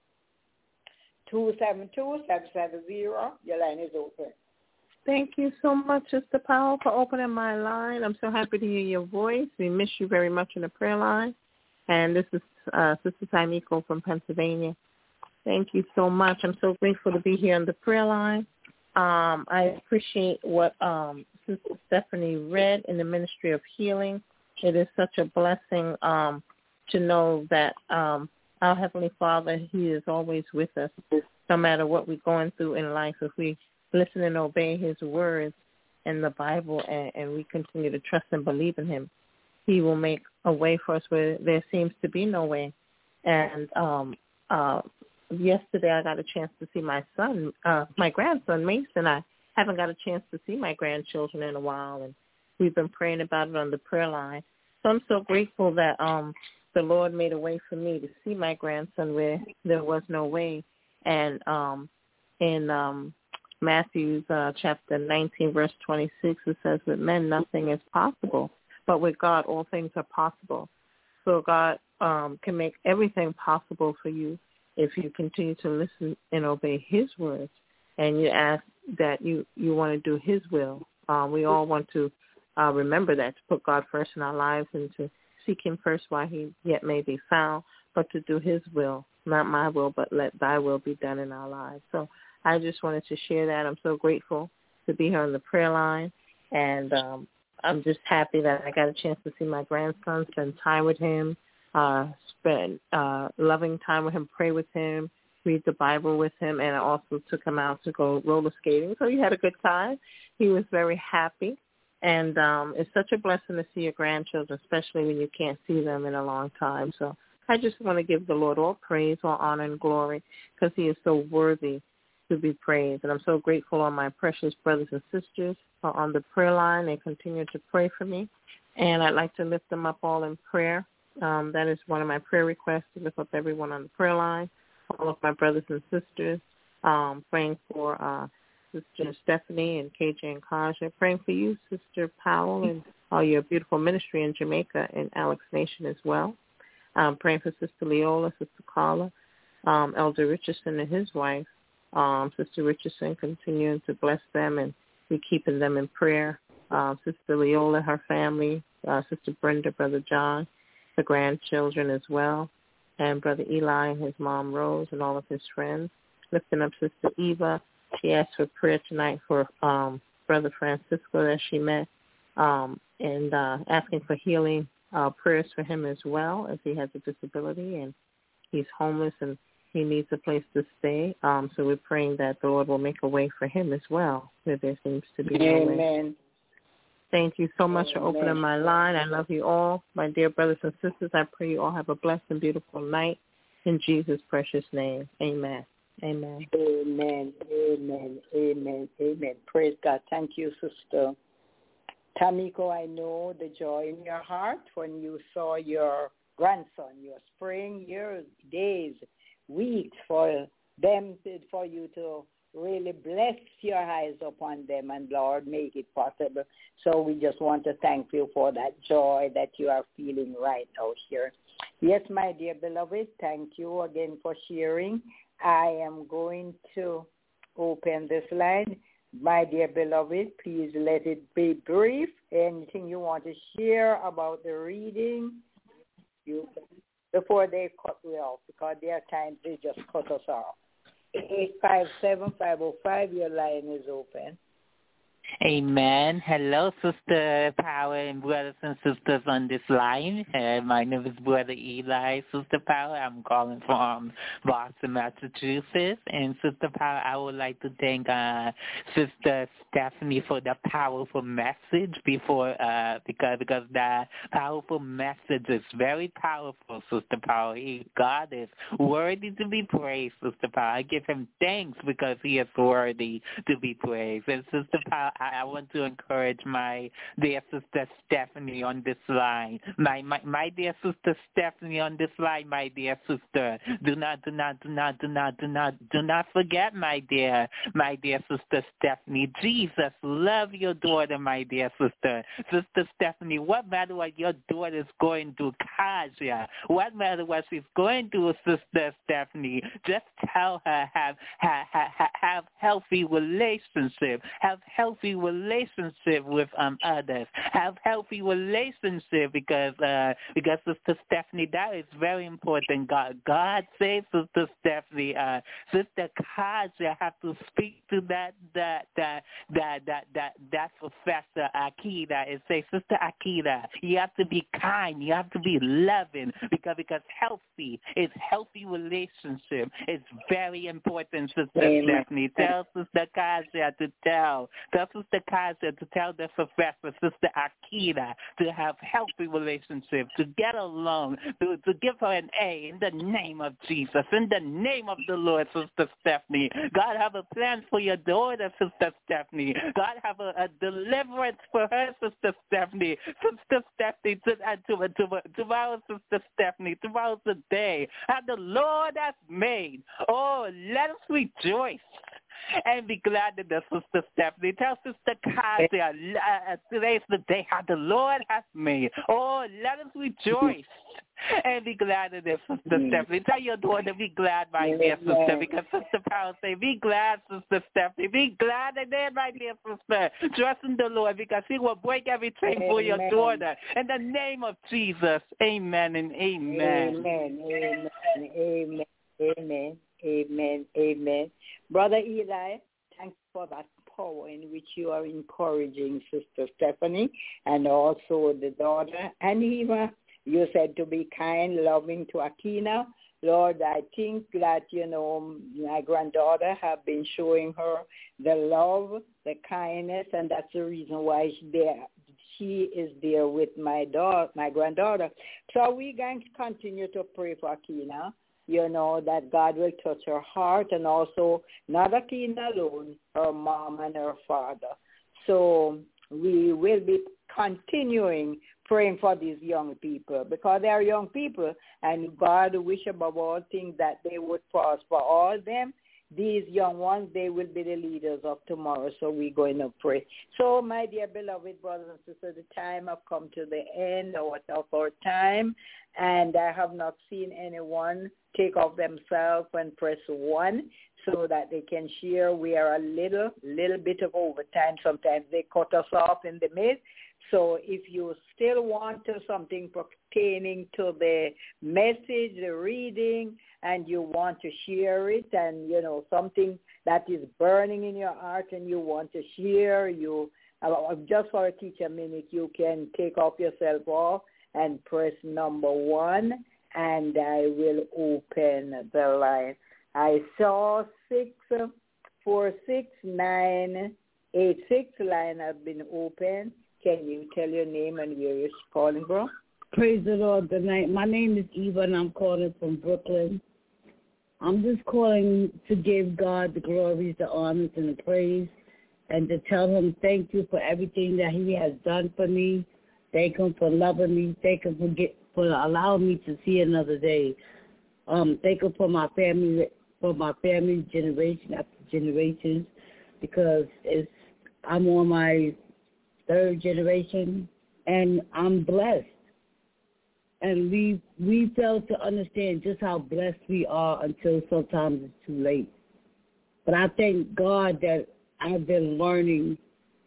two seven two, seven seven zero, your line is open.
Thank you so much, Sister Powell, for opening my line. I'm so happy to hear your voice. We miss you very much in the prayer line. And this is uh, Sister Taimiko from Pennsylvania. Thank you so much. I'm so grateful to be here on the prayer line. Um, I appreciate what um, Sister Stephanie read in the Ministry of Healing. It is such a blessing um, to know that um, our Heavenly Father, he is always with us, no matter what we're going through in life. If we listen and obey his words in the Bible, and, and we continue to trust and believe in him, he will make a way for us where there seems to be no way. And um, uh, yesterday I got a chance to see my son, uh, my grandson, Mason. I haven't got a chance to see my grandchildren in a while, and we've been praying about it on the prayer line. So I'm so grateful that um, the Lord made a way for me to see my grandson where there was no way. And um, in um, Matthew uh, chapter nineteen, verse twenty-six, it says, with men nothing is possible, but with God all things are possible. So God um, can make everything possible for you if you continue to listen and obey his words, and you ask that you, you want to do his will. Um, we all want to uh, remember that, to put God first in our lives and to seek him first while he yet may be found, but to do his will, not my will, but let thy will be done in our lives. So I just wanted to share that. I'm so grateful to be here on the prayer line, and um, I'm just happy that I got a chance to see my grandson, spend time with him, uh, spend uh, loving time with him, pray with him, read the Bible with him, and I also took him out to go roller skating. So he had a good time. He was very happy, and um, it's such a blessing to see your grandchildren, especially when you can't see them in a long time. So I just want to give the Lord all praise, all honor, and glory, because he is so worthy to be praised. And I'm so grateful on my precious brothers and sisters are on the prayer line. They continue to pray for me, and I'd like to lift them up all in prayer. Um, that is one of my prayer requests, to lift up everyone on the prayer line, all of my brothers and sisters, um, praying for uh, Sister Stephanie and K J and Kaja, praying for you, Sister Powell, and all your beautiful ministry in Jamaica and Alex Nation as well. Um, praying for Sister Leola, Sister Carla, um, Elder Richardson and his wife, um, Sister Richardson, continuing to bless them and be keeping them in prayer. Uh, Sister Leola, her family, uh, Sister Brenda, Brother John, the grandchildren as well, and Brother Eli and his mom Rose and all of his friends. Lifting up Sister Eva. She asked for prayer tonight for um, Brother Francisco that she met, um, and uh, asking for healing uh, prayers for him as well, as he has a disability and he's homeless and
he needs a place to stay. Um, so we're praying that the Lord will make a way for him as well, where there seems to be no way.
Amen.
Thank you so much for
Amen.
opening my line. I love you all. My dear brothers and sisters, I pray you all have a blessed and beautiful night. In Jesus' precious name, amen. Amen.
Amen. Amen. Amen. Amen. Praise God. Thank you, Sister Tamiko. I know the joy in your heart when you saw your grandson. You're praying years, days, weeks for them, to, for you to really bless your eyes upon them, and Lord, make it possible. So we just want to thank you for that joy that you are feeling right out here. Yes, my dear beloved, thank you again for sharing. I am going to open this line. My dear beloved, please let it be brief. Anything you want to share about the reading, you before they cut me off, because there are times they just cut us off. eight five seven, five oh five, your line is open.
Amen. Hello, Sister Power and brothers and sisters on this line. Uh, my name is Brother Eli, Sister Power. I'm calling from Boston, Massachusetts. And Sister Power, I would like to thank uh, Sister Stephanie for the powerful message before, uh, because because the powerful message is very powerful, Sister Power. He, God is worthy to be praised, Sister Power. I give him thanks because he is worthy to be praised. And Sister Power, I want to encourage my dear Sister Stephanie on this line. My, my my dear Sister Stephanie on this line, my dear sister. Do not, do not, do not, do not, do not, do not forget, my dear, my dear Sister Stephanie. Jesus love your daughter, my dear sister. Sister Stephanie, what matter what your daughter is going through, Kasia? What matter what she's going through, Sister Stephanie? Just tell her have have have, have healthy relationship, have healthy relationship with um others. Have healthy relationship because uh because Sister Stephanie, that is very important. God God says, Sister Stephanie, uh Sister Kaja have to speak to that that that that that that, that Professor Akida and say, Sister Akida, you have to be kind, you have to be loving, because because healthy is healthy relationship. It's very important, Sister Amen. Stephanie. Tell Sister Kaja to tell. Tell Sister Kaja to tell the professor, Sister Akida, to have healthy relationships, to get along, to, to give her an A in the name of Jesus, in the name of the Lord, Sister Stephanie. God have a plan for your daughter, Sister Stephanie. God have a, a deliverance for her, Sister Stephanie. Sister Stephanie, to, uh, to, to, tomorrow, Sister Stephanie, tomorrow's the day that the Lord has made. Oh, let us rejoice and be glad that the Sister Stephanie. Tell Sister Kasia, uh, today's the day how the Lord has made. Oh, let us rejoice and be glad that the Sister Stephanie. Tell your daughter, be glad, my dear sister, because Sister Powell say, be glad, Sister Stephanie. Be glad that there, my dear sister. Trust in the Lord, because he will break everything amen. For your daughter. In the name of Jesus, amen and amen.
Amen, amen, amen, amen. Amen. Amen. Brother Eli, thanks for that power in which you are encouraging Sister Stephanie and also the daughter. And even you said to be kind, loving to Akina. Lord, I think that, you know, my granddaughter have been showing her the love, the kindness, and that's the reason why she there. She is there with my daughter, my granddaughter. So we're going to continue to pray for Akina. You know, that God will touch her heart, and also not Akina alone, her mom and her father. So we will be continuing praying for these young people, because they are young people, and God wish above all things that they would prosper. All them, these young ones, they will be the leaders of tomorrow. So we're going to pray. So, my dear beloved brothers and sisters, the time have come to the end of our time, and I have not seen anyone take off themselves and press one so that they can share. We are a little, little bit of overtime. Sometimes they cut us off in the mid. So if you still want to something pertaining to the message, the reading, and you want to share it, and, you know, something that is burning in your heart and you want to share, you uh, just for a teacher minute, you can take off yourself off and press number one.
and I will open the line. I saw six, four, six, nine, eight, six line have been open. Can you tell your name and where you're calling from?
Praise the Lord. Good night. My name is Eva, and I'm calling from Brooklyn. I'm just calling to give God the glories, the honors, and the praise, and to tell him thank you for everything that he has done for me. Thank him for loving me. Thank him for, get, for allowing me to see another day. Um, thank him for my family, for my family generation after generations, because it's I'm on my third generation, and I'm blessed. And we we fail to understand just how blessed we are until sometimes it's too late. But I thank God that I've been learning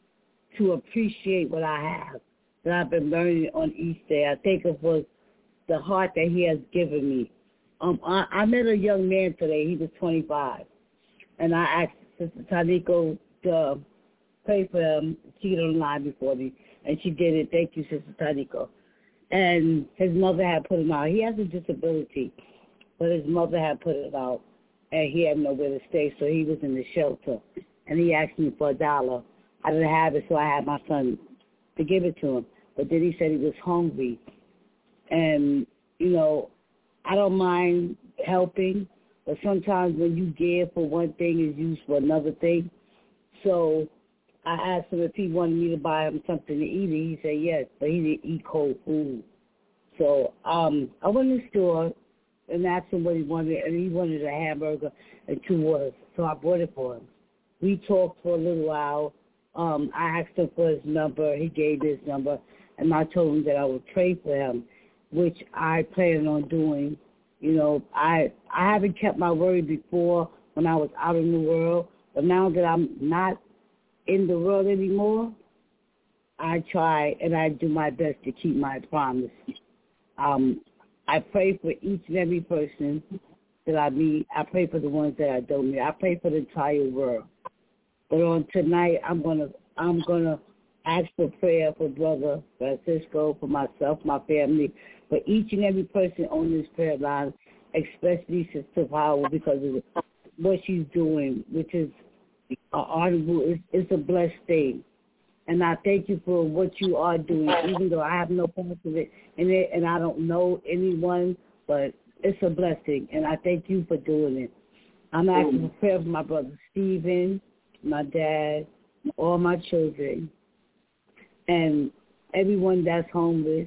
to appreciate what I have, that I've been learning on each day. I think it was the heart that he has given me. Um, I, I met a young man today. He was twenty-five. And I asked Sister Taniko to pray for him. She got on the line before me, and she did it. Thank you, Sister Taniko. And his mother had put him out. He has a disability, but his mother had put it out, and he had nowhere to stay, so he was in the shelter. And he asked me for a dollar. I didn't have it, so I had my son to give it to him. But then he said he was hungry. And, you know, I don't mind helping, but sometimes when you give for one thing, it's used for another thing. So I asked him if he wanted me to buy him something to eat, and he said yes, but he didn't eat cold food. So um, I went in the store and asked him what he wanted, and he wanted a hamburger and two waters, so I bought it for him. We talked for a little while. Um, I asked him for his number. He gave his number, and I told him that I would pray for him, which I plan on doing. You know, I I haven't kept my word before when I was out in the world, but now that I'm not in the world anymore, I try and I do my best to keep my promise. Um, I pray for each and every person that I meet. I pray for the ones that I don't meet. I pray for the entire world. But on tonight, I'm gonna I'm gonna ask for prayer for Brother Francisco, for myself, my family, for each and every person on this prayer line, especially Sister Power, because of what she's doing, which is honorable. It's, it's a blessed thing. And I thank you for what you are doing, even though I have no part of it in it, and I don't know anyone, but it's a blessing, and I thank you for doing it. I'm asking for prayer for my brother Stephen, my dad, all my children, and everyone that's homeless,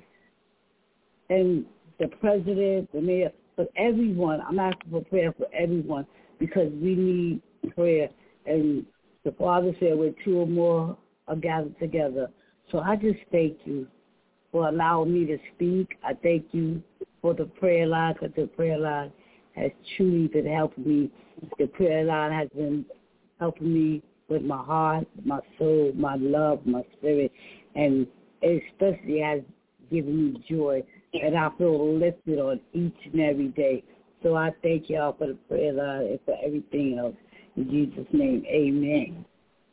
and the president, the mayor, but everyone. I'm asking for prayer for everyone because we need prayer. And the Father said, where two or more are gathered together. So I just thank you for allowing me to speak. I thank you for the prayer line, because the prayer line has truly been helping me. The prayer line has been helping me with my heart, my soul, my love, my spirit, and it especially has given me joy. And I feel lifted on each and every day. So I thank y'all for the prayer line and for everything else. In Jesus' name, amen.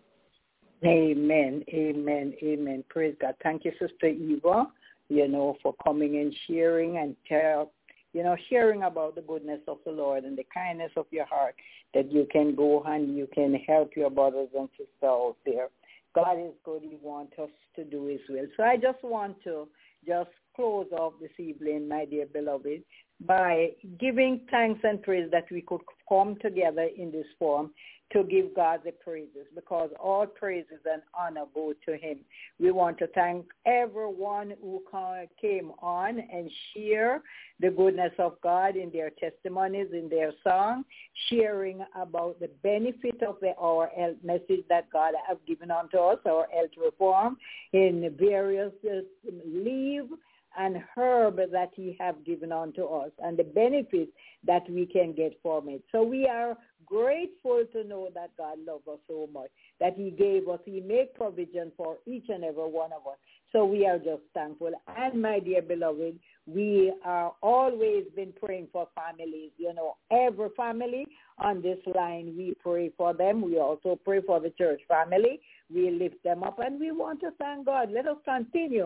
Amen, amen, amen. Praise God. Thank you, Sister Eva, you know, for coming and sharing and tell, you know, sharing about the goodness of the Lord and the kindness of your heart, that you can go and you can help your brothers and sisters out there. God is good. He wants us to do his will. So I just want to just close off this evening, my dear beloved, by giving thanks and praise that we could come together in this forum to give God the praises, because all praises and honor go to him. We want to thank everyone who came on and share the goodness of God in their testimonies, in their song, sharing about the benefit of the, our health message that God has given unto us, our health reform, in various uh, leave and herb that he have given unto us, and the benefits that we can get from it. So we are grateful to know that God loves us so much, that he gave us, he made provision for each and every one of us. So we are just thankful. And my dear beloved, we are always been praying for families. You know, every family on this line, we pray for them. We also pray for the church family. We lift them up, and we want to thank God. Let us continue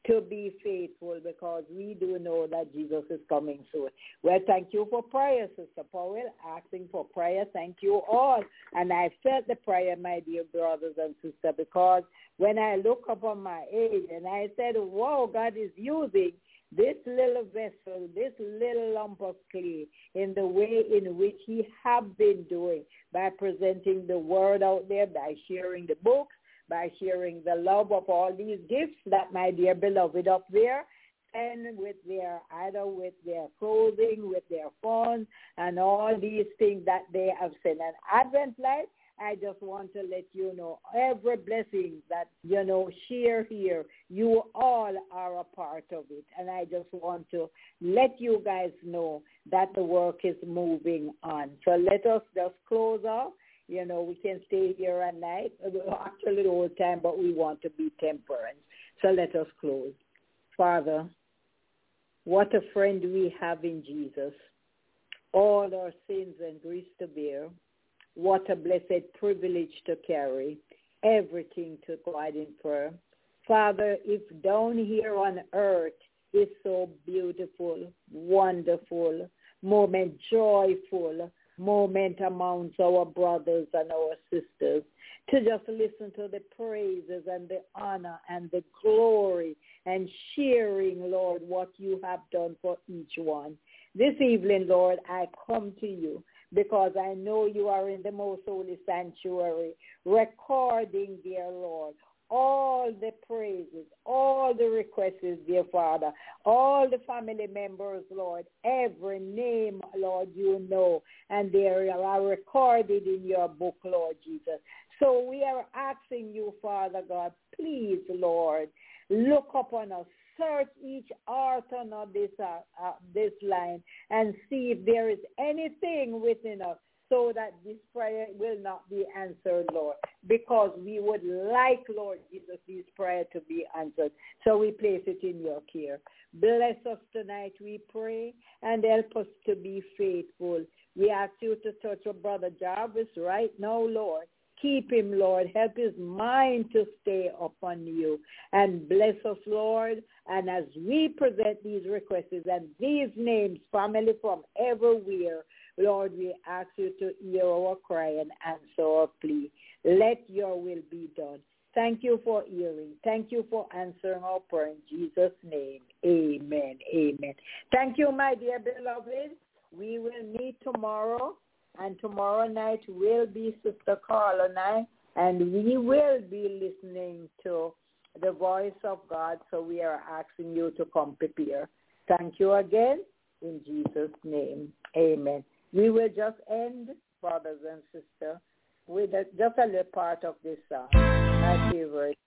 to be faithful because we do know that Jesus is coming soon. Well, thank you for prayer, Sister Powell, asking for prayer. Thank you all. And I felt the prayer, my dear brothers and sisters, because when I look upon my age and I said, whoa, God is using this little vessel, this little lump of clay in the way in which he have been doing by presenting the word out there, by sharing the books, by sharing the love of all these gifts that my dear beloved up there, and with their, either with their clothing, with their phones, and all these things that they have sent. And Advent Life, I just want to let you know, every blessing that, you know, share here, you all are a part of it. And I just want to let you guys know that the work is moving on. So let us just close off. You know, we can stay here at night, actually the whole time, but we want to be temperate. So let us close. Father, what a friend we have in Jesus. All our sins and griefs to bear. What a blessed privilege to carry. Everything to God in prayer. Father, if down here on earth is so beautiful, wonderful, moment joyful, moment amongst our brothers and our sisters, to just listen to the praises and the honor and the glory and sharing, Lord, what you have done for each one. This evening, Lord, I come to you because I know you are in the most holy sanctuary, recording, dear Lord, all the praises, all the requests, dear Father, all the family members, Lord, every name, Lord, you know, and they are recorded in your book, Lord Jesus. So we are asking you, Father God, please, Lord, look upon us. Search each heart on this, uh, uh, this line and see if there is anything within us so that this prayer will not be answered, Lord, because we would like, Lord Jesus, this prayer to be answered. So we place it in your care. Bless us tonight, we pray, and help us to be faithful. We ask you to touch our brother Jarvis right now, Lord. Keep him, Lord. Help his mind to stay upon you. And bless us, Lord. And as we present these requests and these names, family from everywhere, Lord, we ask you to hear our cry and answer our plea. Let your will be done. Thank you for hearing. Thank you for answering our prayer in Jesus' name. Amen. Amen. Thank you, my dear beloved. We will meet tomorrow. And tomorrow night will be Sister Carla and I, and we will be listening to the voice of God, so we are asking you to come prepare. Thank you again, in Jesus' name. Amen. We will just end, brothers and sisters, with a, just a little part of this song, my favorite.